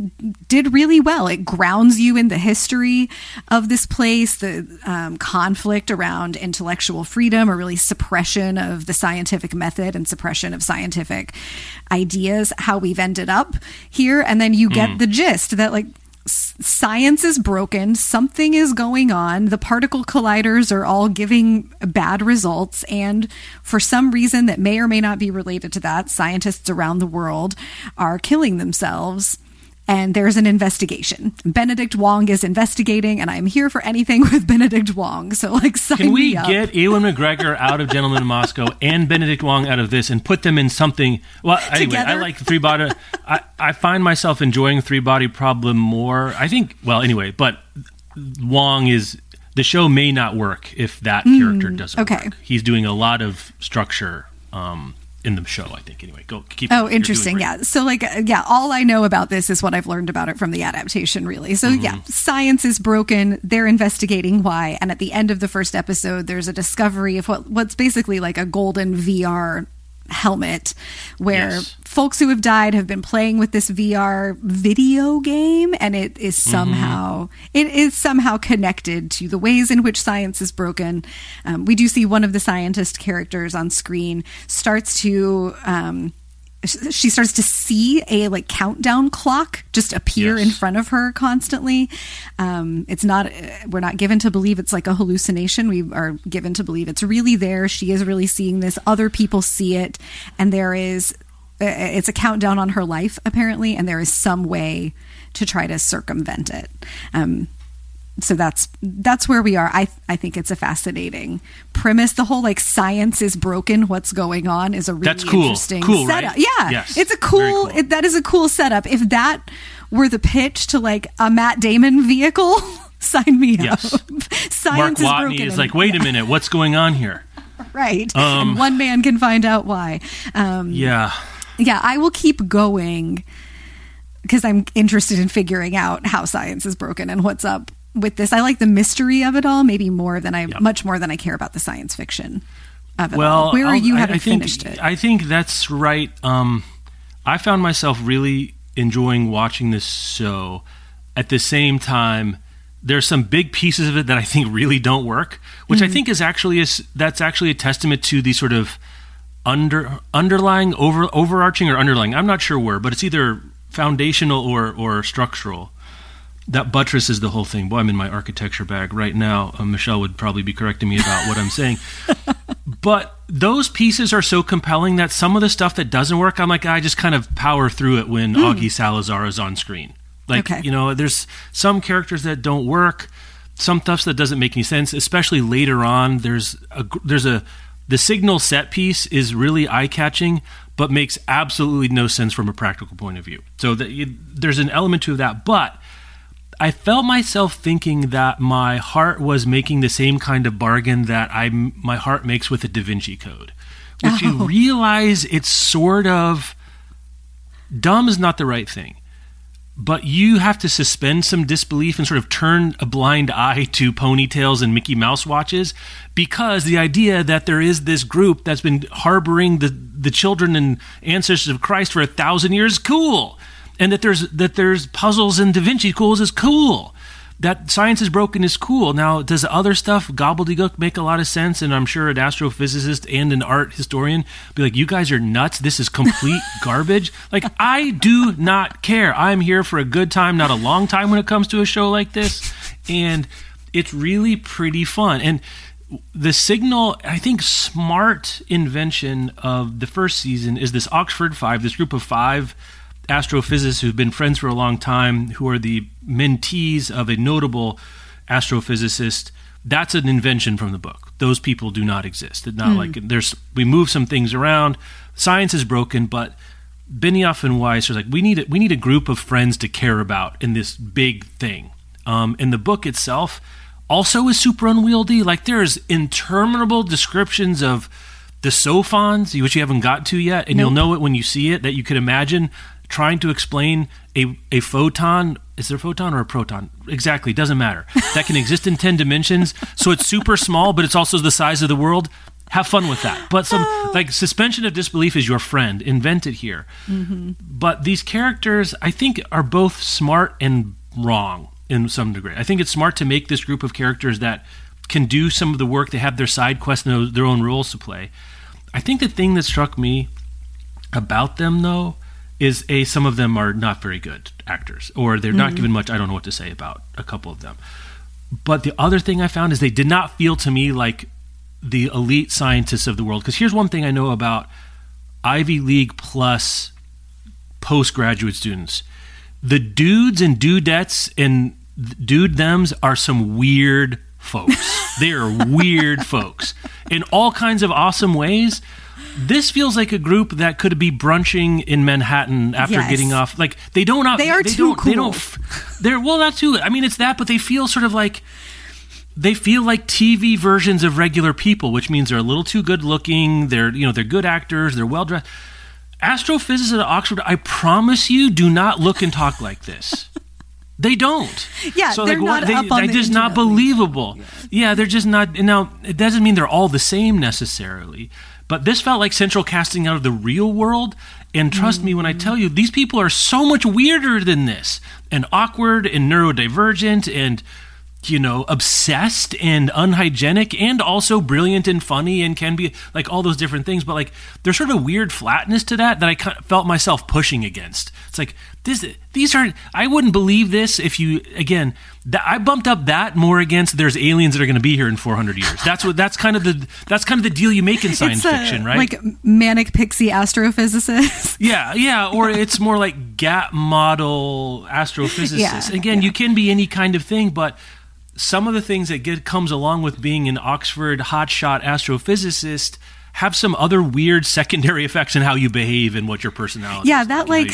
did really well. It grounds you in the history of this place, the conflict around intellectual freedom, or really suppression of the scientific method and suppression of scientific ideas, how we've ended up here. And then you get the gist that, like, science is broken, something is going on, the particle colliders are all giving bad results, and for some reason that may or may not be related to that, scientists around the world are killing themselves. And there's an investigation. Benedict Wong is investigating, and I'm here for anything with Benedict Wong. So, like, sign me up. Can we get Ewan McGregor out of Gentlemen in Moscow and Benedict Wong out of this and put them in something? Well, anyway, together? I like Three Body. I find myself enjoying Three Body Problem more. I think. Well, anyway, but Wong is. The show may not work if that character doesn't work. He's doing a lot of structure. In the show, I think. Anyway, keep. Oh, interesting. Yeah. So, like, all I know about this is what I've learned about it from the adaptation, really. So, science is broken. They're investigating why. And at the end of the first episode, there's a discovery of what's basically like a golden VR helmet, where folks who have died have been playing with this VR video game, and it is somehow connected to the ways in which science is broken. We do see one of the scientist characters on screen starts to see a like countdown clock just appear in front of her constantly. We're not given to believe it's like a hallucination. We are given to believe it's really there. She is really seeing this. Other people see it, and it's a countdown on her life apparently, and there is some way to try to circumvent it. So that's where we are. I think it's a fascinating premise. The whole like science is broken, what's going on is a really interesting setup. Right? Yeah, yes. It's a cool. That is a cool setup. If that were the pitch to like a Matt Damon vehicle, sign me up. Science Mark Watney is broken. Is like, wait a minute, what's going on here? Right, and one man can find out why. Yeah. I will keep going because I'm interested in figuring out how science is broken and what's up with this. I like the mystery of it all, maybe much more than I care about the science fiction of it all. Where are you having finished it? I think that's right. I found myself really enjoying watching this show. At the same time, there's some big pieces of it that I think really don't work, which I think is actually a testament to the sort of underlying, overarching or underlying. I'm not sure where, but it's either foundational or structural. That buttresses the whole thing. Boy, I'm in my architecture bag right now. Michelle would probably be correcting me about what I'm saying. But those pieces are so compelling that some of the stuff that doesn't work, I'm like, I just kind of power through it when Augie Salazar is on screen. Like, there's some characters that don't work, some stuff that doesn't make any sense, especially later on. The signal set piece is really eye-catching, but makes absolutely no sense from a practical point of view. So there's an element to that, but I felt myself thinking that my heart was making the same kind of bargain that my heart makes with the Da Vinci Code, which you realize it's sort of dumb is not the right thing, but you have to suspend some disbelief and sort of turn a blind eye to ponytails and Mickey Mouse watches, because the idea that there is this group that's been harboring the children and ancestors of Christ for 1,000 years is cool. And that there's puzzles in Da Vinci Codes is cool. That science is broken is cool. Now, does the other stuff, gobbledygook, make a lot of sense? And I'm sure an astrophysicist and an art historian be like, you guys are nuts. This is complete garbage. Like, I do not care. I'm here for a good time, not a long time when it comes to a show like this. And it's really pretty fun. And the signal, I think, smart invention of the first season is this Oxford Five, this group of 5 astrophysicists who've been friends for a long time, who are the mentees of a notable astrophysicist. That's an invention from the book. Those people do not exist. It's not like we move some things around. Science is broken, but Benioff and Weiss are like, we need a group of friends to care about in this big thing. And the book itself also is super unwieldy. Like, there's interminable descriptions of the sophons, which you haven't got to yet, and you'll know it when you see it, that you could imagine trying to explain a photon. Is there a photon or a proton? Exactly, doesn't matter. That can exist in 10 dimensions, so it's super small, but it's also the size of the world. Have fun with that. But like suspension of disbelief is your friend. Invent it here. Mm-hmm. But these characters, I think, are both smart and wrong in some degree. I think it's smart to make this group of characters that can do some of the work. They have their side quests and their own roles to play. I think the thing that struck me about them, though, is some of them are not very good actors, or they're not given much. I don't know what to say about a couple of them. But the other thing I found is they did not feel to me like the elite scientists of the world. Because here's one thing I know about Ivy League plus postgraduate students. The dudes and dudettes and dude-thems are some weird folks. They are weird folks in all kinds of awesome ways. This feels like a group that could be brunching in Manhattan after getting off. Like they don't. They are too cool. They're well, not too. I mean, it's that, but they feel sort of like. They feel like TV versions of regular people, which means they're a little too good looking. They're good actors. They're well dressed. Astrophysicists at Oxford, I promise you, do not look and talk like this. They don't. Yeah, so they're not up on the just not believable. Yeah, they're just not. Now, it doesn't mean they're all the same necessarily, but this felt like central casting out of the real world. And trust me when I tell you, these people are so much weirder than this, and awkward and neurodivergent and obsessed and unhygienic and also brilliant and funny and can be like all those different things. But like there's sort of weird flatness to that I kind of felt myself pushing against. It's like these aren't, I wouldn't believe this if you, again, I bumped up that more against there's aliens that are going to be here in 400 years. That's kind of the deal you make in science fiction, right? Like manic pixie astrophysicist. Yeah, or it's more like GAP model astrophysicist. Again, you can be any kind of thing, but some of the things that comes along with being an Oxford hotshot astrophysicist have some other weird secondary effects in how you behave and what your personality is. Yeah, that like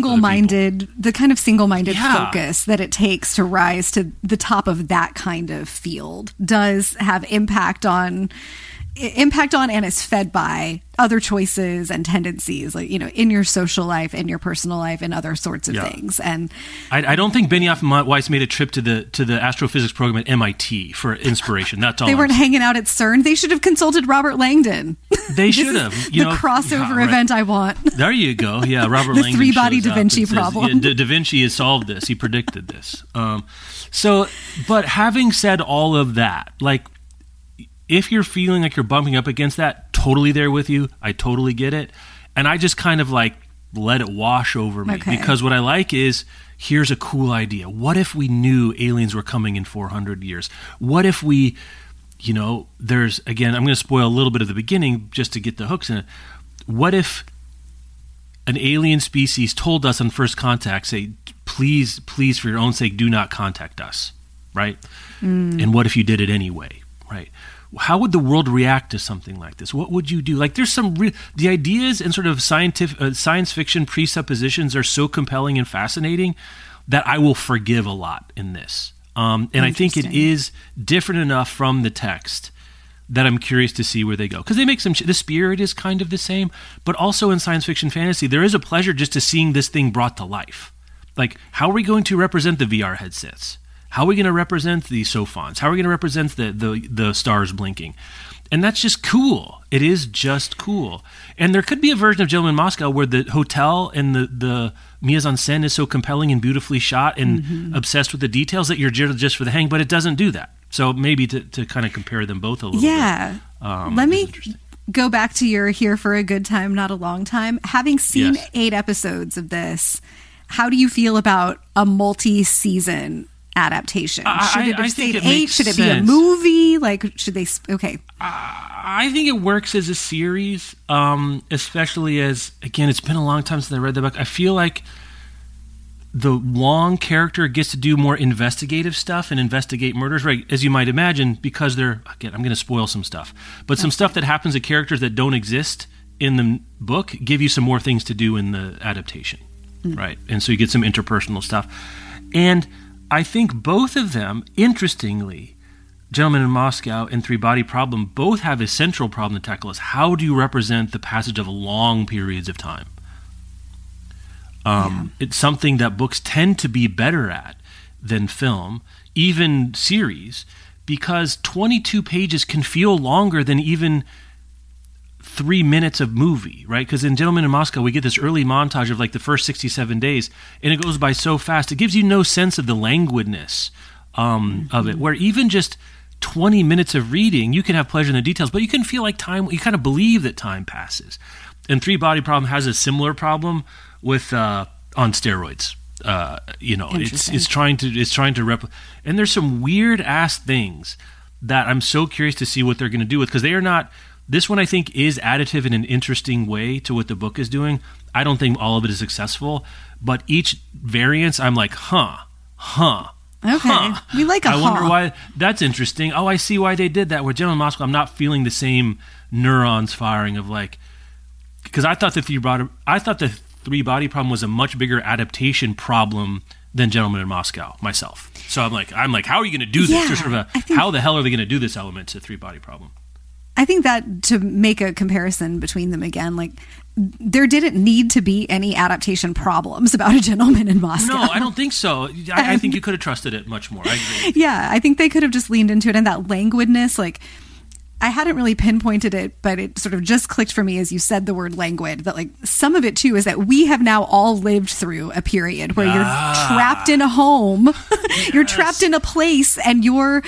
the kind of single-minded focus that it takes to rise to the top of that kind of field does have impact on and is fed by other choices and tendencies, like in your social life, in your personal life, and other sorts of things. And I don't think Benioff and Weiss made a trip to the astrophysics program at MIT for inspiration. That's all. They weren't hanging out at CERN. They should have consulted Robert Langdon. They should have. The crossover event I want. There you go. Yeah, Robert the Langdon. The 3-body Da Vinci problem. Da Vinci has solved this. He predicted this. But having said all of that, like, if you're feeling like you're bumping up against that, totally there with you. I totally get it. And I just kind of like let it wash over me. Okay. Because what I like is, here's a cool idea. What if we knew aliens were coming in 400 years? What if we, there's, again, I'm going to spoil a little bit of the beginning just to get the hooks in it. What if an alien species told us on first contact, say, please, for your own sake, do not contact us, right? And what if you did it anyway, right? How would the world react to something like this? What would you do? Like, there's some the ideas and sort of science fiction presuppositions are so compelling and fascinating that I will forgive a lot in this. And I think it is different enough from the text that I'm curious to see where they go. Because they make the spirit is kind of the same, but also in science fiction fantasy, there is a pleasure just to seeing this thing brought to life. Like, how are we going to represent the VR headsets? How are we going to represent the sophons? How are we going to represent the stars blinking? And that's just cool. It is just cool. And there could be a version of Gentlemen in Moscow where the hotel and the mise-en-scène is so compelling and beautifully shot and obsessed with the details that you're just for the hang, but it doesn't do that. So maybe to kind of compare them both a little bit. Let me go back to your Here for a Good Time, Not a Long Time. Having seen 8 episodes of this, how do you feel about a multi-season adaptation? Should it have stayed 8? Should it be a movie? Like, should they? Okay. I think it works as a series, especially as, again, it's been a long time since I read the book. I feel like the Wong character gets to do more investigative stuff and investigate murders, right? As you might imagine, because they're, again, I'm going to spoil some stuff, but some stuff that happens to characters that don't exist in the book give you some more things to do in the adaptation, right? And so you get some interpersonal stuff. And I think both of them, interestingly, Gentlemen in Moscow and 3-Body Problem, both have a central problem to tackle: is how do you represent the passage of long periods of time? It's something that books tend to be better at than film, even series, because 22 pages can feel longer than even 3 minutes of movie, right? Because in Gentlemen in Moscow, we get this early montage of like the first 67 days, and it goes by so fast. It gives you no sense of the languidness of it, where even just 20 minutes of reading, you can have pleasure in the details, but you can feel like time, you kind of believe that time passes. And Three Body Problem has a similar problem with on steroids. It's trying to replicate, and there's some weird ass things that I'm so curious to see what they're going to do with, because they are not. This one, I think, is additive in an interesting way to what the book is doing. I don't think all of it is successful, but each variance, I'm like, Okay, we like a I wonder why. That's interesting. Oh, I see why they did that. With Gentlemen in Moscow, I'm not feeling the same neurons firing of like, because I thought the Three Body Problem was a much bigger adaptation problem than Gentlemen in Moscow myself. So I'm like, how are you going to do this? There's sort of how the hell are they going to do this element to Three Body Problem? I think that to make a comparison between them again, like there didn't need to be any adaptation problems about A Gentleman in Moscow. No, I don't think so. I think you could have trusted it much more. I agree. Yeah, I think they could have just leaned into it, and that languidness, like I hadn't really pinpointed it, but it sort of just clicked for me as you said the word languid, that like some of it too is that we have now all lived through a period where you're trapped in a home, you're trapped in a place, and your,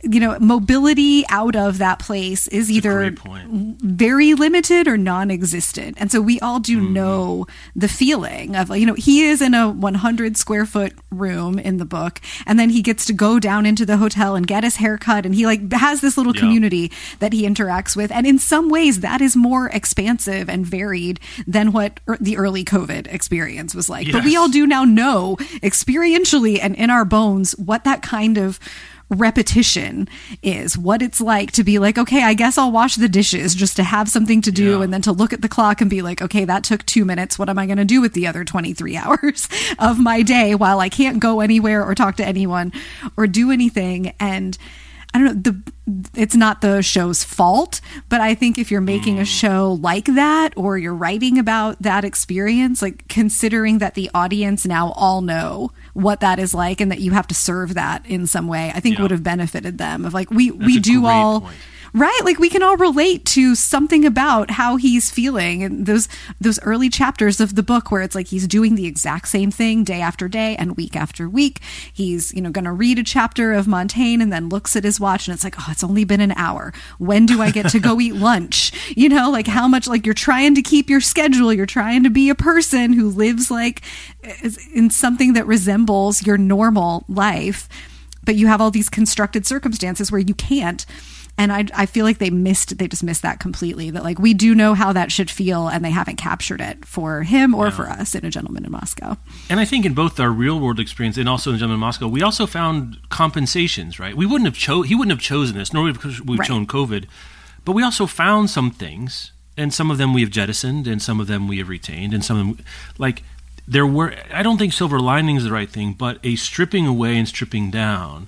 mobility out of that place is either very limited or non-existent. And so we all do know the feeling of, he is in a 100 square foot room in the book, and then he gets to go down into the hotel and get his hair cut, and he like has this little community that he interacts with. And in some ways that is more expansive and varied than what the early COVID experience was like. Yes. But we all do now know experientially and in our bones what that kind of repetition is, what it's like to be like, okay, I guess I'll wash the dishes just to have something to do, and then to look at the clock and be like, okay, that took 2 minutes. What am I going to do with the other 23 hours of my day while I can't go anywhere or talk to anyone or do anything? And I don't know, it's not the show's fault, but I think if you're making a show like that, or you're writing about that experience, like considering that the audience now all know what that is like and that you have to serve that in some way, I think would have benefited them. Of like, we do all... Point. Right? Like we can all relate to something about how he's feeling. And those early chapters of the book where it's like he's doing the exact same thing day after day and week after week. He's, going to read a chapter of Montaigne and then looks at his watch and it's like, oh, it's only been an hour. When do I get to go eat lunch? Like how much, like you're trying to keep your schedule. You're trying to be a person who lives like in something that resembles your normal life, but you have all these constructed circumstances where you can't. And I feel like they just missed that completely, that like we do know how that should feel and they haven't captured it for him or for us in A Gentleman in Moscow. And I think in both our real world experience and also in A Gentleman in Moscow, we also found compensations, right? He wouldn't have chosen this, nor would we've chosen COVID, but we also found some things, and some of them we have jettisoned and some of them we have retained, and some of them, like there were, I don't think silver lining is the right thing, but a stripping away and stripping down.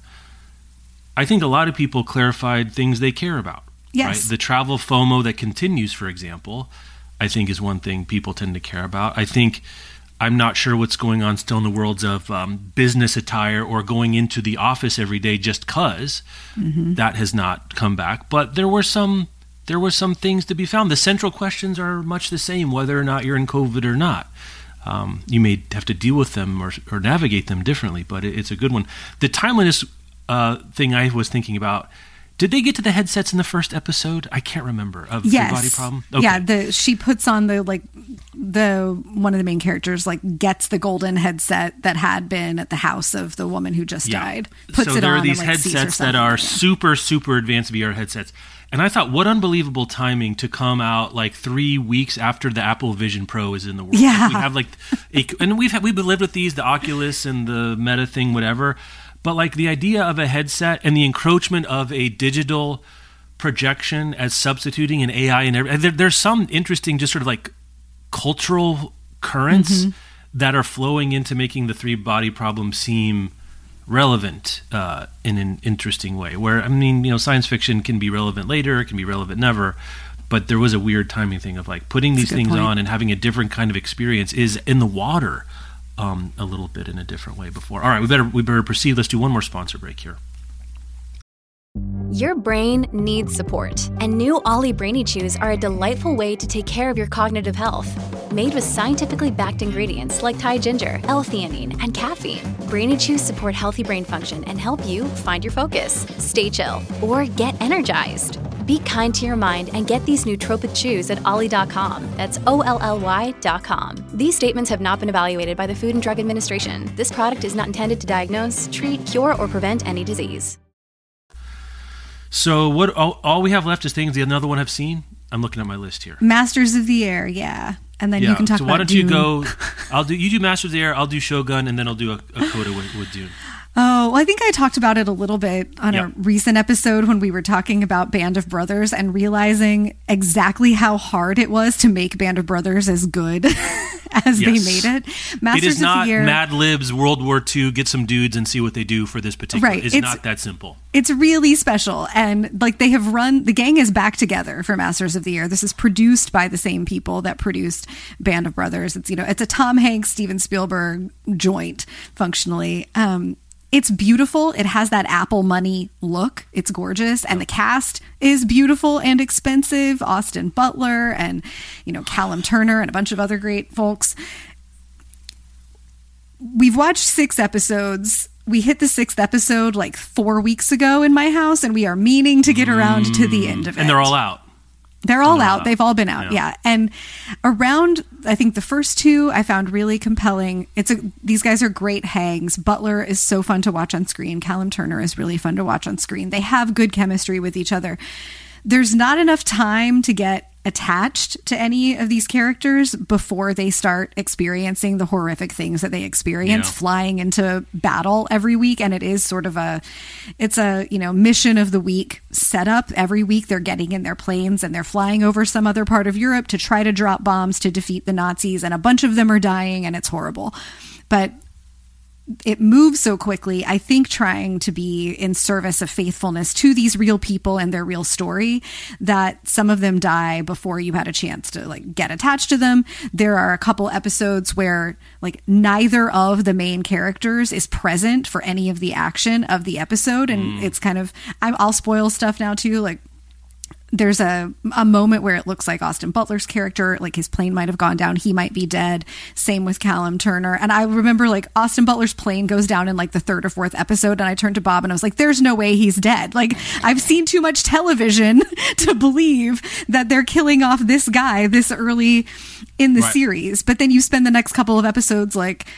I think a lot of people clarified things they care about. Yes. Right? The travel FOMO that continues, for example, I think is one thing people tend to care about. I think I'm not sure what's going on still in the worlds of business attire or going into the office every day just because. That has not come back. But there were some things to be found. The central questions are much the same, whether or not you're in COVID or not. You may have to deal with them or navigate them differently, but it's a good one. The timeliness thing I was thinking about, did they get to the headsets in the first episode? I can't remember. Of The Body Problem? Okay. Yeah, she puts on the one of the main characters gets the golden headset that had been at the house of the woman who just died. Puts so it there on are these and, headsets that are super, super advanced VR headsets. And I thought, what unbelievable timing to come out 3 weeks after the Apple Vision Pro is in the world. Yeah. We have and we've lived with these, the Oculus and the Meta thing, whatever. But the idea of a headset and the encroachment of a digital projection as substituting an AI and everything, there's some interesting just sort of cultural currents that are flowing into making the Three Body Problem seem relevant in an interesting way. Where, science fiction can be relevant later, it can be relevant never, but there was a weird timing thing of putting these things on and having a different kind of experience is in the water. A little bit in a different way before. All right, we better proceed. Let's do one more sponsor break here. Your brain needs support, and new Ollie Brainy Chews are a delightful way to take care of your cognitive health. Made with scientifically backed ingredients like Thai ginger, L-theanine, and caffeine, Brainy Chews support healthy brain function and help you find your focus, stay chill, or get energized. Be kind to your mind and get these nootropic chews at ollie.com. That's OLLY.com. These statements have not been evaluated by the Food and Drug Administration. This product is not intended to diagnose, treat, cure, or prevent any disease. So what? All we have left is things the another one I've seen. I'm looking at my list here. Masters of the Air, yeah. And then you can talk about Dune. So why don't you go? You do Masters of the Air, I'll do Shogun, and then I'll do a coda with Dune. Oh, well, I think I talked about it a little bit on a recent episode when we were talking about Band of Brothers and realizing exactly how hard it was to make Band of Brothers as good as they made it. It is not Mad Libs World War II, get some dudes and see what they do for this particular. Right. It's not that simple. It's really special. And like they have the gang is back together for Masters of the Air. This is produced by the same people that produced Band of Brothers. It's, it's a Tom Hanks, Steven Spielberg joint functionally. It's beautiful. It has that Apple Money look. It's gorgeous. And the cast is beautiful and expensive. Austin Butler and, Callum Turner and a bunch of other great folks. We've watched 6 episodes. We hit the 6th episode like 4 weeks ago in my house, and we are meaning to get around to the end of it. And they're all out. They're all out. They've all been out. Yeah. And around, I think the first 2 I found really compelling. These guys are great hangs. Butler is so fun to watch on screen. Callum Turner is really fun to watch on screen. They have good chemistry with each other. There's not enough time to get attached to any of these characters before they start experiencing the horrific things that they experience flying into battle every week. And it is sort of it's a mission of the week setup. Every week they're getting in their planes and they're flying over some other part of Europe to try to drop bombs to defeat the Nazis. And a bunch of them are dying and it's horrible. But it moves so quickly, I think trying to be in service of faithfulness to these real people and their real story, that some of them die before you had a chance to get attached to them. There are a couple episodes where neither of the main characters is present for any of the action of the episode. And it's kind of, I'll spoil stuff now too. There's a moment where it looks like Austin Butler's character, his plane might have gone down. He might be dead. Same with Callum Turner. And I remember Austin Butler's plane goes down in the 3rd or 4th episode. And I turned to Bob and I was like, there's no way he's dead. I've seen too much television to believe that they're killing off this guy this early in the series. But then you spend the next couple of episodes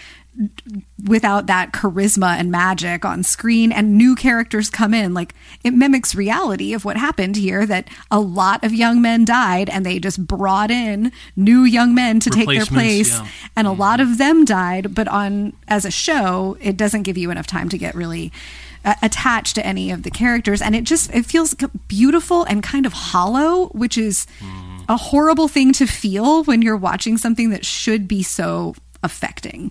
without that charisma and magic on screen, and new characters come in. It mimics reality of what happened here, that a lot of young men died and they just brought in new young men to take their place. And a lot of them died, but as a show, it doesn't give you enough time to get really attached to any of the characters. And it feels beautiful and kind of hollow, which is a horrible thing to feel when you're watching something that should be so affecting.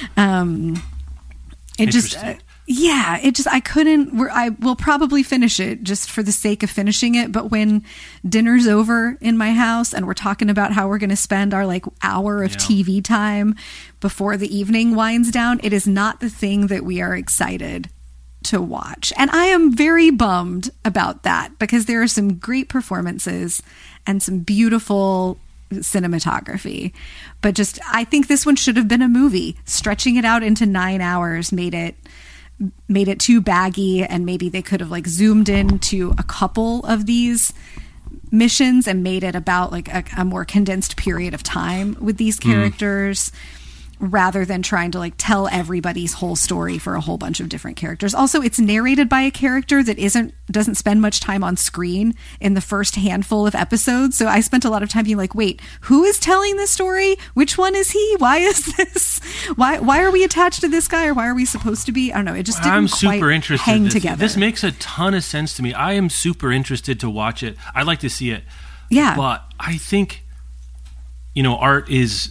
I will probably finish it just for the sake of finishing it. But when dinner's over in my house and we're talking about how we're going to spend our hour of TV time before the evening winds down, it is not the thing that we are excited to watch. And I am very bummed about that, because there are some great performances and some beautiful cinematography, but I think this one should have been a movie. Stretching it out into 9 hours made it too baggy, and maybe they could have zoomed into a couple of these missions and made it about a more condensed period of time with these characters, rather than trying to tell everybody's whole story for a whole bunch of different characters. Also, it's narrated by a character that doesn't spend much time on screen in the first handful of episodes. So I spent a lot of time being wait, who is telling this story? Which one is he? Why is this? Why are we attached to this guy, or why are we supposed to be? I don't know. It just didn't hang together. This makes a ton of sense to me. I am super interested to watch it. I'd like to see it. Yeah. But I think, art is,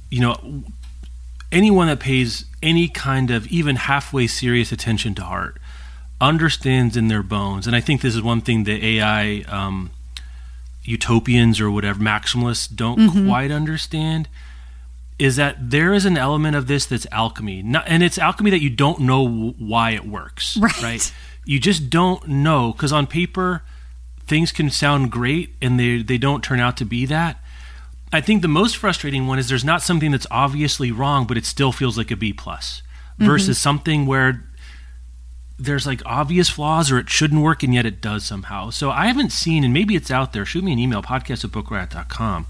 anyone that pays any kind of even halfway serious attention to art understands in their bones. And I think this is one thing that AI utopians or whatever, maximalists don't quite understand, is that there is an element of this that's alchemy. And it's alchemy that you don't know why it works. Right? You just don't know, because on paper, things can sound great and they don't turn out to be that. I think the most frustrating one is there's not something that's obviously wrong, but it still feels like a B+, versus something where there's like obvious flaws or it shouldn't work and yet it does somehow. So I haven't seen, and maybe it's out there, shoot me an email, podcast@bookrat.com,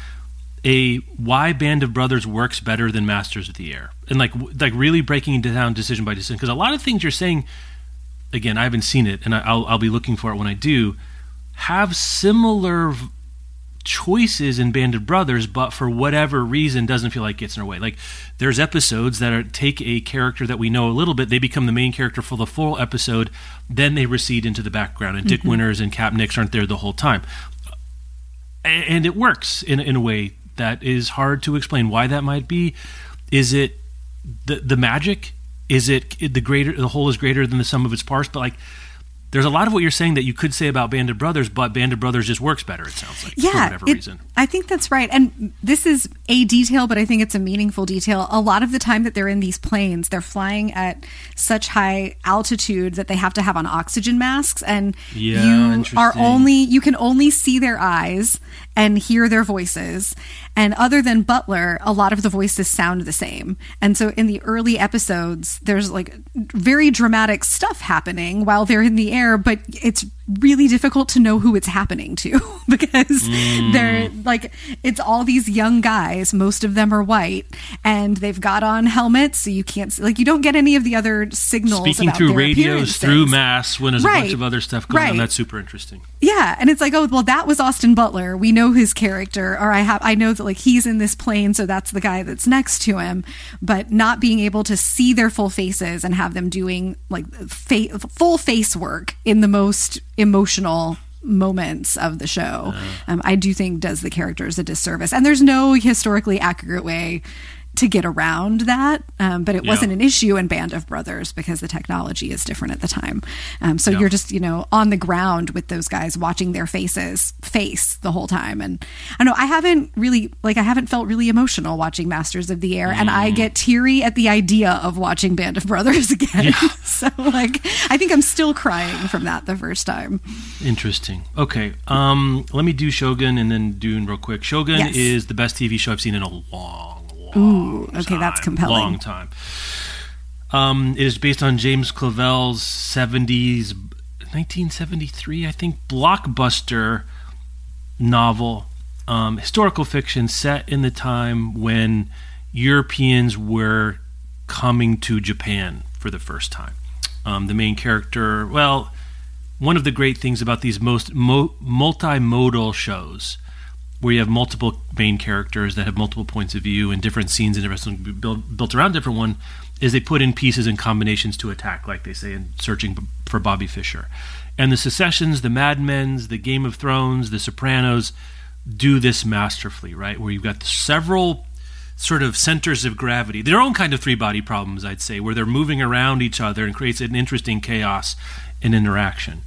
why Band of Brothers works better than Masters of the Air, and like really breaking it down decision by decision, because a lot of things you're saying, again, I haven't seen it and I'll be looking for it when I do, have similar choices in Band of Brothers, but for whatever reason doesn't feel like it gets in our way. Like there's episodes that take a character that we know a little bit, they become the main character for the full episode, then they recede into the background, and Dick Winters and Cap Nix aren't there the whole time, and it works in a way that is hard to explain why that might be. Is it the magic? Is it the whole is greater than the sum of its parts? But like, there's a lot of what you're saying that you could say about Band of Brothers, but Band of Brothers just works better, it sounds like, for whatever reason. I think that's right. And this is a detail, but I think it's a meaningful detail. A lot of the time that they're in these planes, they're flying at such high altitude that they have to have on oxygen masks. And you can only see their eyes and hear their voices. And other than Butler, a lot of the voices sound the same. And so in the early episodes, there's like very dramatic stuff happening while they're in the air, but it's really difficult to know who it's happening to because they're like, it's all these young guys, most of them are white, and they've got on helmets, so you can't see, like, you don't get any of the other signals speaking about through their radios, through masks, when there's a bunch of other stuff going on. That's super interesting. Yeah, and it's like, oh, well, that was Austin Butler, we know his character, or I know that like he's in this plane, so that's the guy that's next to him. But not being able to see their full faces and have them doing like full face work in the most emotional moments of the show, I do think does the characters a disservice. And there's no historically accurate way to get around that, but it wasn't an issue in Band of Brothers because the technology is different at the time. So you're just, on the ground with those guys watching their faces face the whole time. And I know I haven't felt really emotional watching Masters of the Air, and I get teary at the idea of watching Band of Brothers again. So I think I'm still crying from that the first time. Interesting. Okay. Let me do Shogun and then Dune real quick. Shogun is the best TV show I've seen in a long okay, that's compelling. Long time. It is based on James Clavell's 1973, I think, blockbuster novel, historical fiction set in the time when Europeans were coming to Japan for the first time. The main character, one of the great things about these most multimodal shows, where you have multiple main characters that have multiple points of view and different scenes and everything built around different one, is they put in pieces and combinations to attack, like they say in Searching for Bobby Fischer. And the Successions, the Mad Men's, the Game of Thrones, the Sopranos do this masterfully, right? Where you've got several sort of centers of gravity, their own kind of three-body problems, I'd say, where they're moving around each other and creates an interesting chaos and interaction.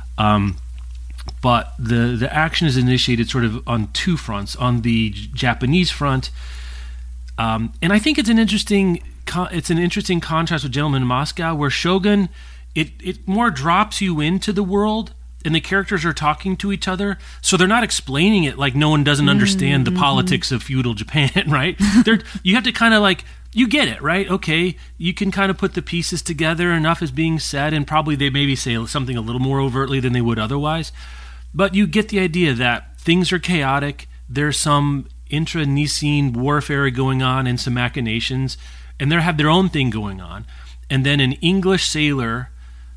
But the action is initiated sort of on two fronts. On the Japanese front, and I think it's an interesting contrast with Gentlemen in Moscow, where Shogun, it more drops you into the world, and the characters are talking to each other, so they're not explaining it like no one doesn't understand the politics of feudal Japan, right? You have to kind of like, you get it, right? Okay, you can kind of put the pieces together, enough is being said, and probably they maybe say something a little more overtly than they would otherwise. But you get the idea that things are chaotic, there's some intra-Nicene warfare going on and some machinations, and they have their own thing going on. And then an English sailor,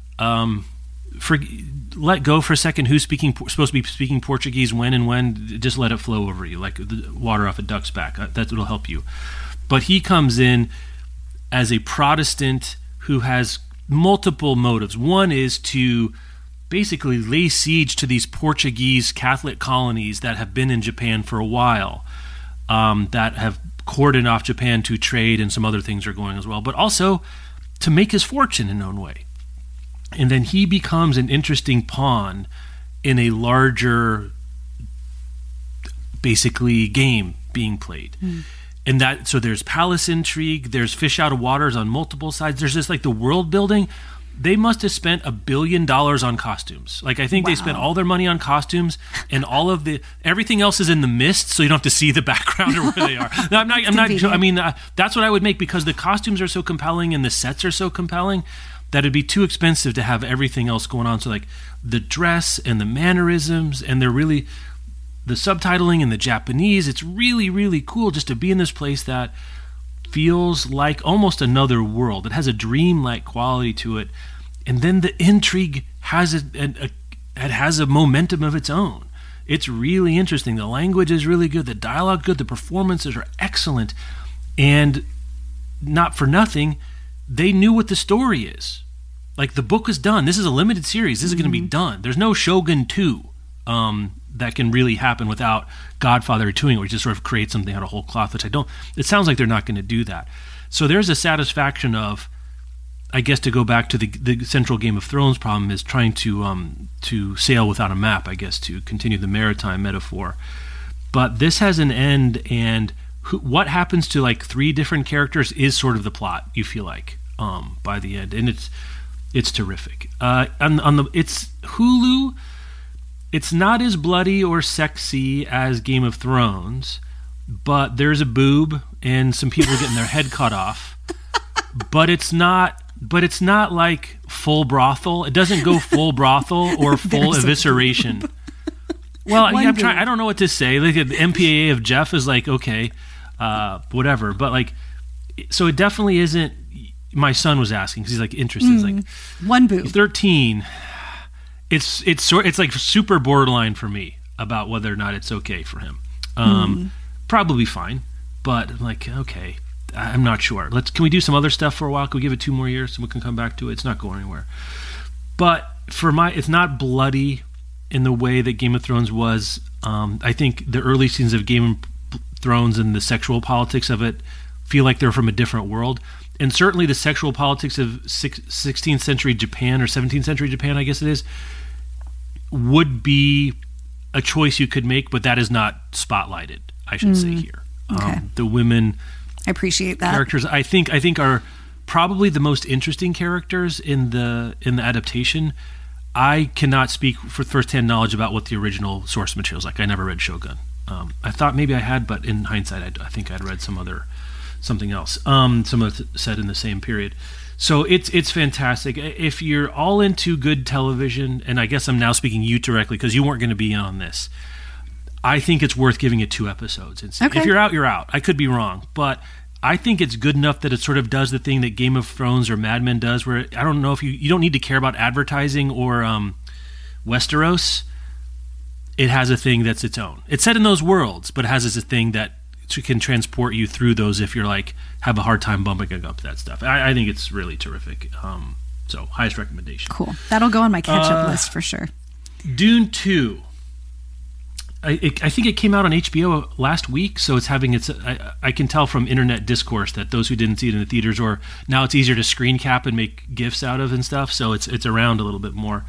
let go for a second who's supposed to be speaking Portuguese when, just let it flow over you, like the water off a duck's back. That will help you. But he comes in as a Protestant who has multiple motives. One is to basically lay siege to these Portuguese Catholic colonies that have been in Japan for a while, that have cordoned off Japan to trade, and some other things are going as well, but also to make his fortune in his own way. And then he becomes an interesting pawn in a larger, basically, game being played. And so there's palace intrigue, there's fish out of waters on multiple sides. There's just like the world building. They must have spent $1 billion on costumes. Like, I think they spent all their money on costumes, and everything else is in the mist, so you don't have to see the background or where they are. No, I'm not. I mean, that's what I would make, because the costumes are so compelling and the sets are so compelling that it'd be too expensive to have everything else going on. So like the dress and the mannerisms, and they're really the subtitling in the Japanese. It's really, really cool just to be in this place that feels like almost another world. It has a dream-like quality to it. And then the intrigue has a momentum of its own. It's really interesting. The language is really good. The dialogue good. The performances are excellent. And not for nothing, they knew what the story is. Like, the book is done. This is a limited series. This is going to be done. There's no Shogun 2 that can really happen without Godfather 2, where you just sort of create something out of whole cloth, which it sounds like they're not going to do that. So there's a satisfaction of, I guess, to go back to the central Game of Thrones problem, is trying to sail without a map, I guess, to continue the maritime metaphor. But this has an end, and what happens to like 3 different characters is sort of the plot, you feel like, by the end. And it's terrific. It's Hulu. It's not as bloody or sexy as Game of Thrones, but there's a boob and some people getting their head cut off. But it's not like full brothel. It doesn't go full brothel or full evisceration. Well, I'm trying. I don't know what to say. Like, the MPAA of Jeff is like, okay, whatever. But like, so it definitely isn't. My son was asking because he's like interested. It's like one boob. 13. It's like super borderline for me about whether or not it's okay for him. Probably fine, but I'm like, okay, I'm not sure. Can we do some other stuff for a while? Can we give it 2 more years so we can come back to it? It's not going anywhere. But it's not bloody in the way that Game of Thrones was. I think the early scenes of Game of Thrones and the sexual politics of it feel like they're from a different world. And certainly the sexual politics of 16th century Japan, or 17th century Japan, I guess it is, would be a choice you could make, but that is not spotlighted, I should say here. Okay. The women, I appreciate that. Characters I think are probably the most interesting characters in the adaptation. I cannot speak for firsthand knowledge about what the original source material is like. I never read Shogun. I thought maybe I had, but in hindsight, I think I'd read something else. Someone said in the same period. So it's fantastic. If you're all into good television, and I guess I'm now speaking you directly because you weren't going to be on this, I think it's worth giving it 2 episodes. Okay. If you're out, you're out. I could be wrong, but I think it's good enough that it sort of does the thing that Game of Thrones or Mad Men does, where I don't know if you don't need to care about advertising or Westeros. It has a thing that's its own. It's set in those worlds, but it has a thing that can transport you through those if you're like have a hard time bumping up that stuff. I think it's really terrific. So highest recommendation. Cool. That'll go on my catch-up list for sure. Dune 2. I think it came out on HBO last week, so it's having its. I can tell from internet discourse that those who didn't see it in the theaters, or now it's easier to screen cap and make GIFs out of and stuff. So it's around a little bit more.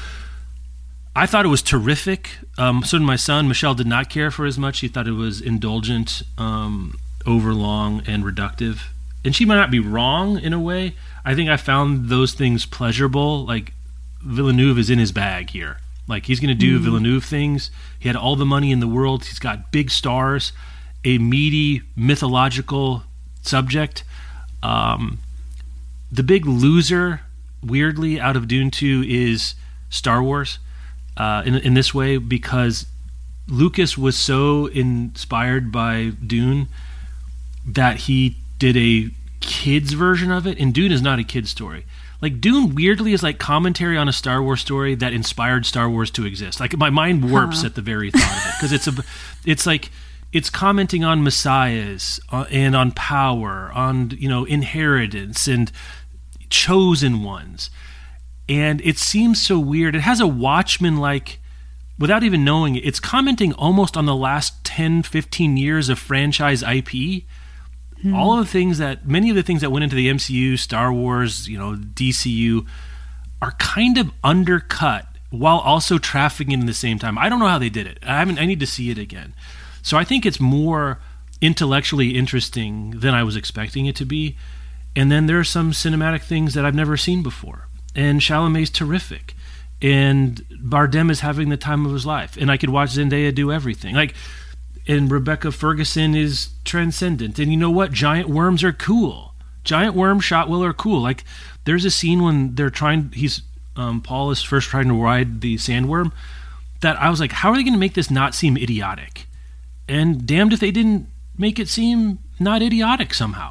I thought it was terrific. So did my son. Michelle did not care for it as much. She thought it was indulgent, overlong, and reductive. And she might not be wrong in a way. I think I found those things pleasurable. Like, Villeneuve is in his bag here. Like, he's going to do Villeneuve things. He had all the money in the world. He's got big stars, a meaty mythological subject. The big loser, weirdly, out of Dune 2 is Star Wars. In this way, because Lucas was so inspired by Dune that he did a kid's version of it, and Dune is not a kid's story. Like, Dune weirdly is like commentary on a Star Wars story that inspired Star Wars to exist. Like, my mind warps at the very thought of it, because it's commenting on messiahs and on power, on inheritance and chosen ones. And it seems so weird. It has a Watchmen-like, without even knowing it, it's commenting almost on the last 10, 15 years of franchise IP. All of the things many of the things that went into the MCU, Star Wars, DCU, are kind of undercut while also trafficking in the same time. I don't know how they did it. I need to see it again. So I think it's more intellectually interesting than I was expecting it to be. And then there are some cinematic things that I've never seen before. And Chalamet's terrific. And Bardem is having the time of his life. And I could watch Zendaya do everything. And Rebecca Ferguson is transcendent. And you know what? Giant worms are cool. Giant worm shot well are cool. Like, there's a scene when they're Paul is first trying to ride the sandworm that I was like, how are they going to make this not seem idiotic? And damned if they didn't make it seem not idiotic somehow.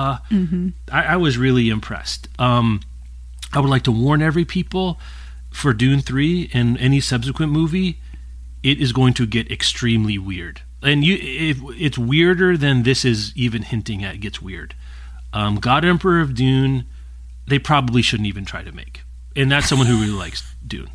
I was really impressed. I would like to warn every people for Dune 3 and any subsequent movie, it is going to get extremely weird. And it's weirder than this is even hinting at. It gets weird. God Emperor of Dune, they probably shouldn't even try to make. And that's someone who really likes Dune.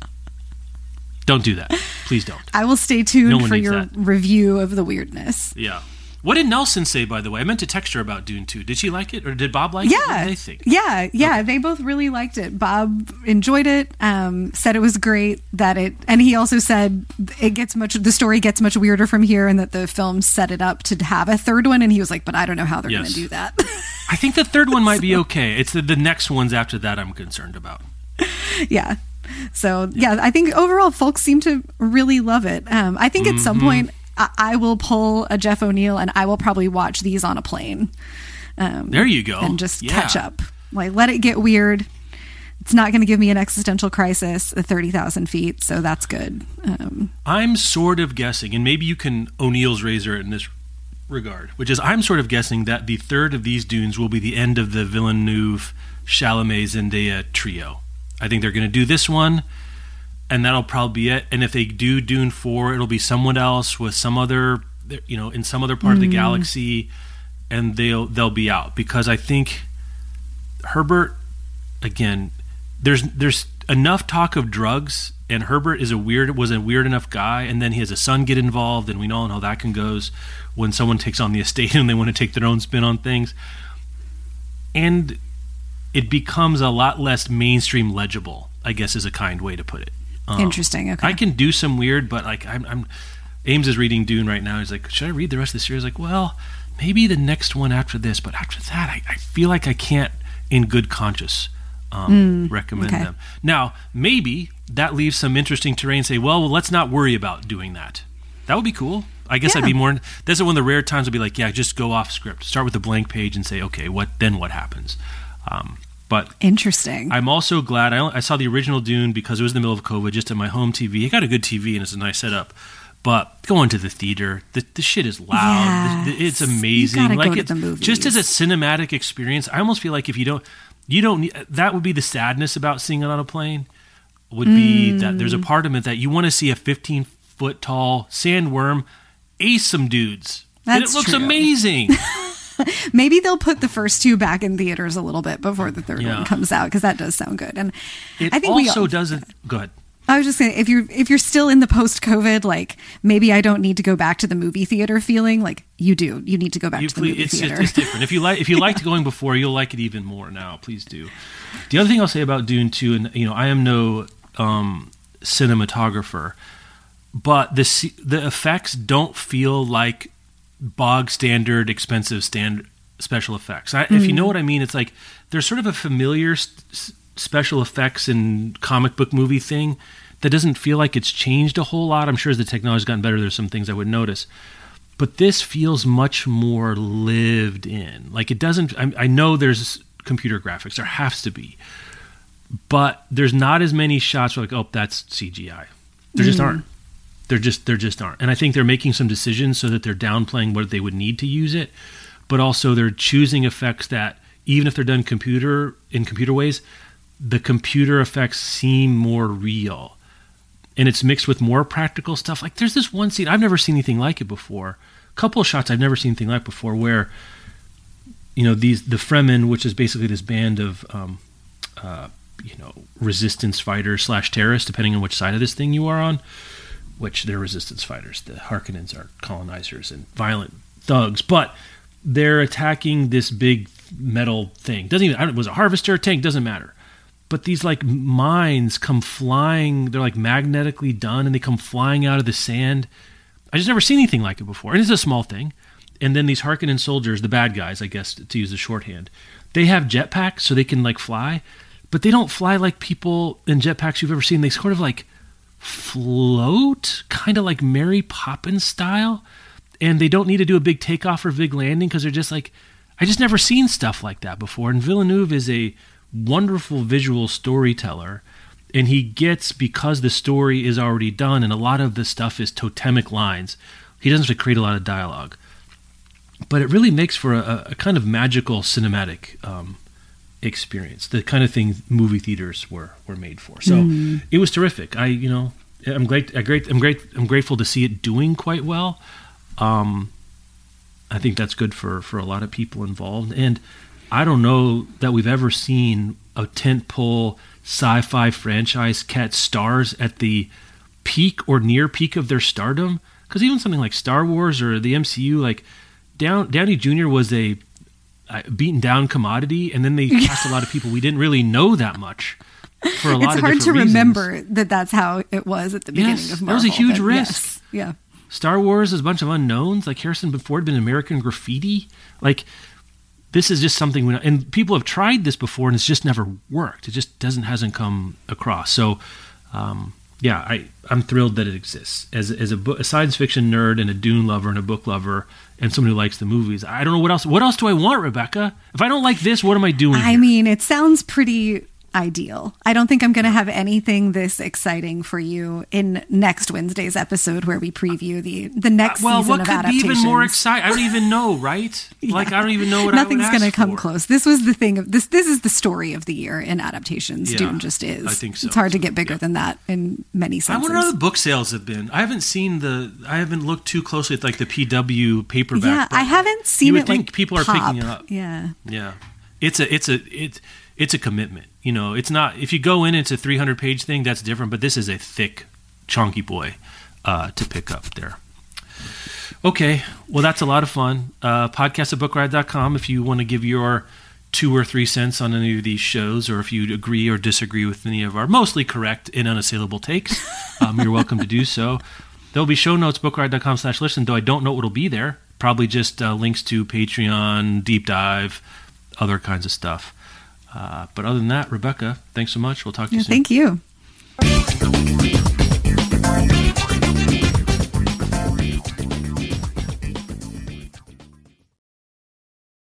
Don't do that. Please don't. I will stay tuned for your review of the weirdness. Yeah. What did Nelson say, by the way? I meant to text her about Dune 2. Did she like it? Or did Bob like it? What did they think? Yeah. Okay. They both really liked it. Bob enjoyed it, said it was great, and he also said the story gets much weirder from here, and that the film set it up to have a third one, and he was like, but I don't know how they're going to do that. I think the third one might be okay. It's the next ones after that I'm concerned about. Yeah. So, I think overall folks seem to really love it. I think at some point I will pull a Jeff O'Neill and I will probably watch these on a plane. There you go. And just catch up. Like, let it get weird. It's not going to give me an existential crisis at 30,000 feet, so that's good. I'm sort of guessing, and maybe you can O'Neill's razor in this regard, which is I'm sort of guessing that the third of these Dunes will be the end of the Villeneuve, Chalamet, Zendaya trio. I think they're going to do this one, and that'll probably be it. And if they do Dune 4, it'll be someone else with some other, in some other part of the galaxy, and they'll be out. Because I think Herbert, again, there's enough talk of drugs, and Herbert was a weird enough guy, and then he has a son get involved, and we know how that can goes when someone takes on the estate and they want to take their own spin on things. And it becomes a lot less mainstream legible, I guess is a kind way to put it. Interesting. Okay. I can do some weird, but like Ames is reading Dune right now. He's like, should I read the rest of the series? Like, well, maybe the next one after this, but after that, I feel like I can't, in good conscience, recommend them. Now, maybe that leaves some interesting terrain. Say, well, let's not worry about doing that. That would be cool. I guess I'd be more. That's one of the rare times I'd be like, just go off script. Start with a blank page and say, okay, what happens? But interesting. I'm also glad I saw the original Dune because it was in the middle of COVID, just at my home TV. I got a good TV and it's a nice setup. But going to the theater, the shit is loud. Yes. It's amazing. You gotta go to the movies. Just as a cinematic experience, I almost feel like if you don't need, that would be the sadness about seeing it on a plane. Would be that there's a part of it that you want to see a 15-foot tall sandworm ace some dudes. And it looks amazing. Maybe they'll put the first two back in theaters a little bit before the third one comes out, because that does sound good. And I think also doesn't. Go ahead. I was just saying, if you're still in the post-COVID, like, maybe I don't need to go back to the movie theater feeling. Like, you do. You need to go back to the movie theater. It's different. If you liked going before, you'll like it even more now. Please do. The other thing I'll say about Dune 2, and I am no cinematographer, but the effects don't feel like bog standard expensive special effects. If you know what I mean, it's like there's sort of a familiar special effects and comic book movie thing that doesn't feel like it's changed a whole lot. I'm sure as the technology's gotten better, there's some things I would notice, but this feels much more lived in. Like, it doesn't. I know there's computer graphics, there has to be, but there's not as many shots where like, oh, that's CGI. There just aren't. There just aren't. And I think they're making some decisions so that they're downplaying what they would need to use it, but also they're choosing effects that, even if they're done in computer ways, the computer effects seem more real. And it's mixed with more practical stuff. Like, there's this one scene, I've never seen anything like it before. A couple of shots I've never seen anything like before, where, the Fremen, which is basically this band of, resistance fighters / terrorists, depending on which side of this thing you are on, which they're resistance fighters. The Harkonnens are colonizers and violent thugs, but they're attacking this big metal thing. It was a harvester, tank, doesn't matter. But these like mines come flying, they're like magnetically done, and they come flying out of the sand. I just never seen anything like it before. And it's a small thing, and then these Harkonnen soldiers, the bad guys, I guess, to use the shorthand, they have jetpacks so they can like fly, but they don't fly like people in jetpacks you've ever seen. They sort of like float, kind of like Mary Poppins style, and they don't need to do a big takeoff or big landing because they're just like, I just never seen stuff like that before. And Villeneuve is a wonderful visual storyteller, and he gets, because the story is already done and a lot of the stuff is totemic lines, he doesn't have to create a lot of dialogue. But it really makes for a kind of magical cinematic experience, the kind of thing movie theaters were made for. So it was terrific. I'm grateful to see it doing quite well. I think that's good for a lot of people involved. And I don't know that we've ever seen a tentpole sci-fi franchise catch stars at the peak or near peak of their stardom. Because even something like Star Wars or the MCU, like Downey Jr. was a beaten down commodity, and then they cast a lot of people we didn't really know that much for a lot of different reasons. It's hard to remember that that's how it was at the beginning of Marvel. That was a huge risk. Yes. Yeah. Star Wars is a bunch of unknowns. Like Harrison Ford had been American Graffiti. Like, this is just something and people have tried this before, and it's just never worked. It just hasn't come across. So, I'm thrilled that it exists. As a science fiction nerd and a Dune lover and a book lover and someone who likes the movies, I don't know what else. What else do I want, Rebecca? If I don't like this, what am I doing here? I mean, it sounds pretty ideal. I don't think I'm going to have anything this exciting for you in next Wednesday's episode where we preview the next season of adaptations. Well, what could be even more exciting? I don't even know, right? Yeah. Like, I don't even know what I would ask for. Nothing's going to come close. This was the thing of this. This is the story of the year in adaptations. Yeah, Dune just is. I think so. It's hard to get bigger than that in many senses. I wonder how the book sales have been. I haven't looked too closely at like the PW paperback. Yeah, I haven't seen it. You would think people are picking it up. Yeah. Yeah. It's a commitment. You know, it's not, if you go in, it's a 300-page thing, that's different, but this is a thick, chunky boy to pick up there. Okay, well, that's a lot of fun. Podcast@bookriot.com if you want to give your 2 or 3 cents on any of these shows, or if you agree or disagree with any of our mostly correct and unassailable takes, you're welcome to do so. There'll be show notes, bookriot.com/listen, though I don't know what will be there. Probably just links to Patreon, Deep Dive, other kinds of stuff. But other than that, Rebecca, thanks so much. We'll talk to you soon. Thank you.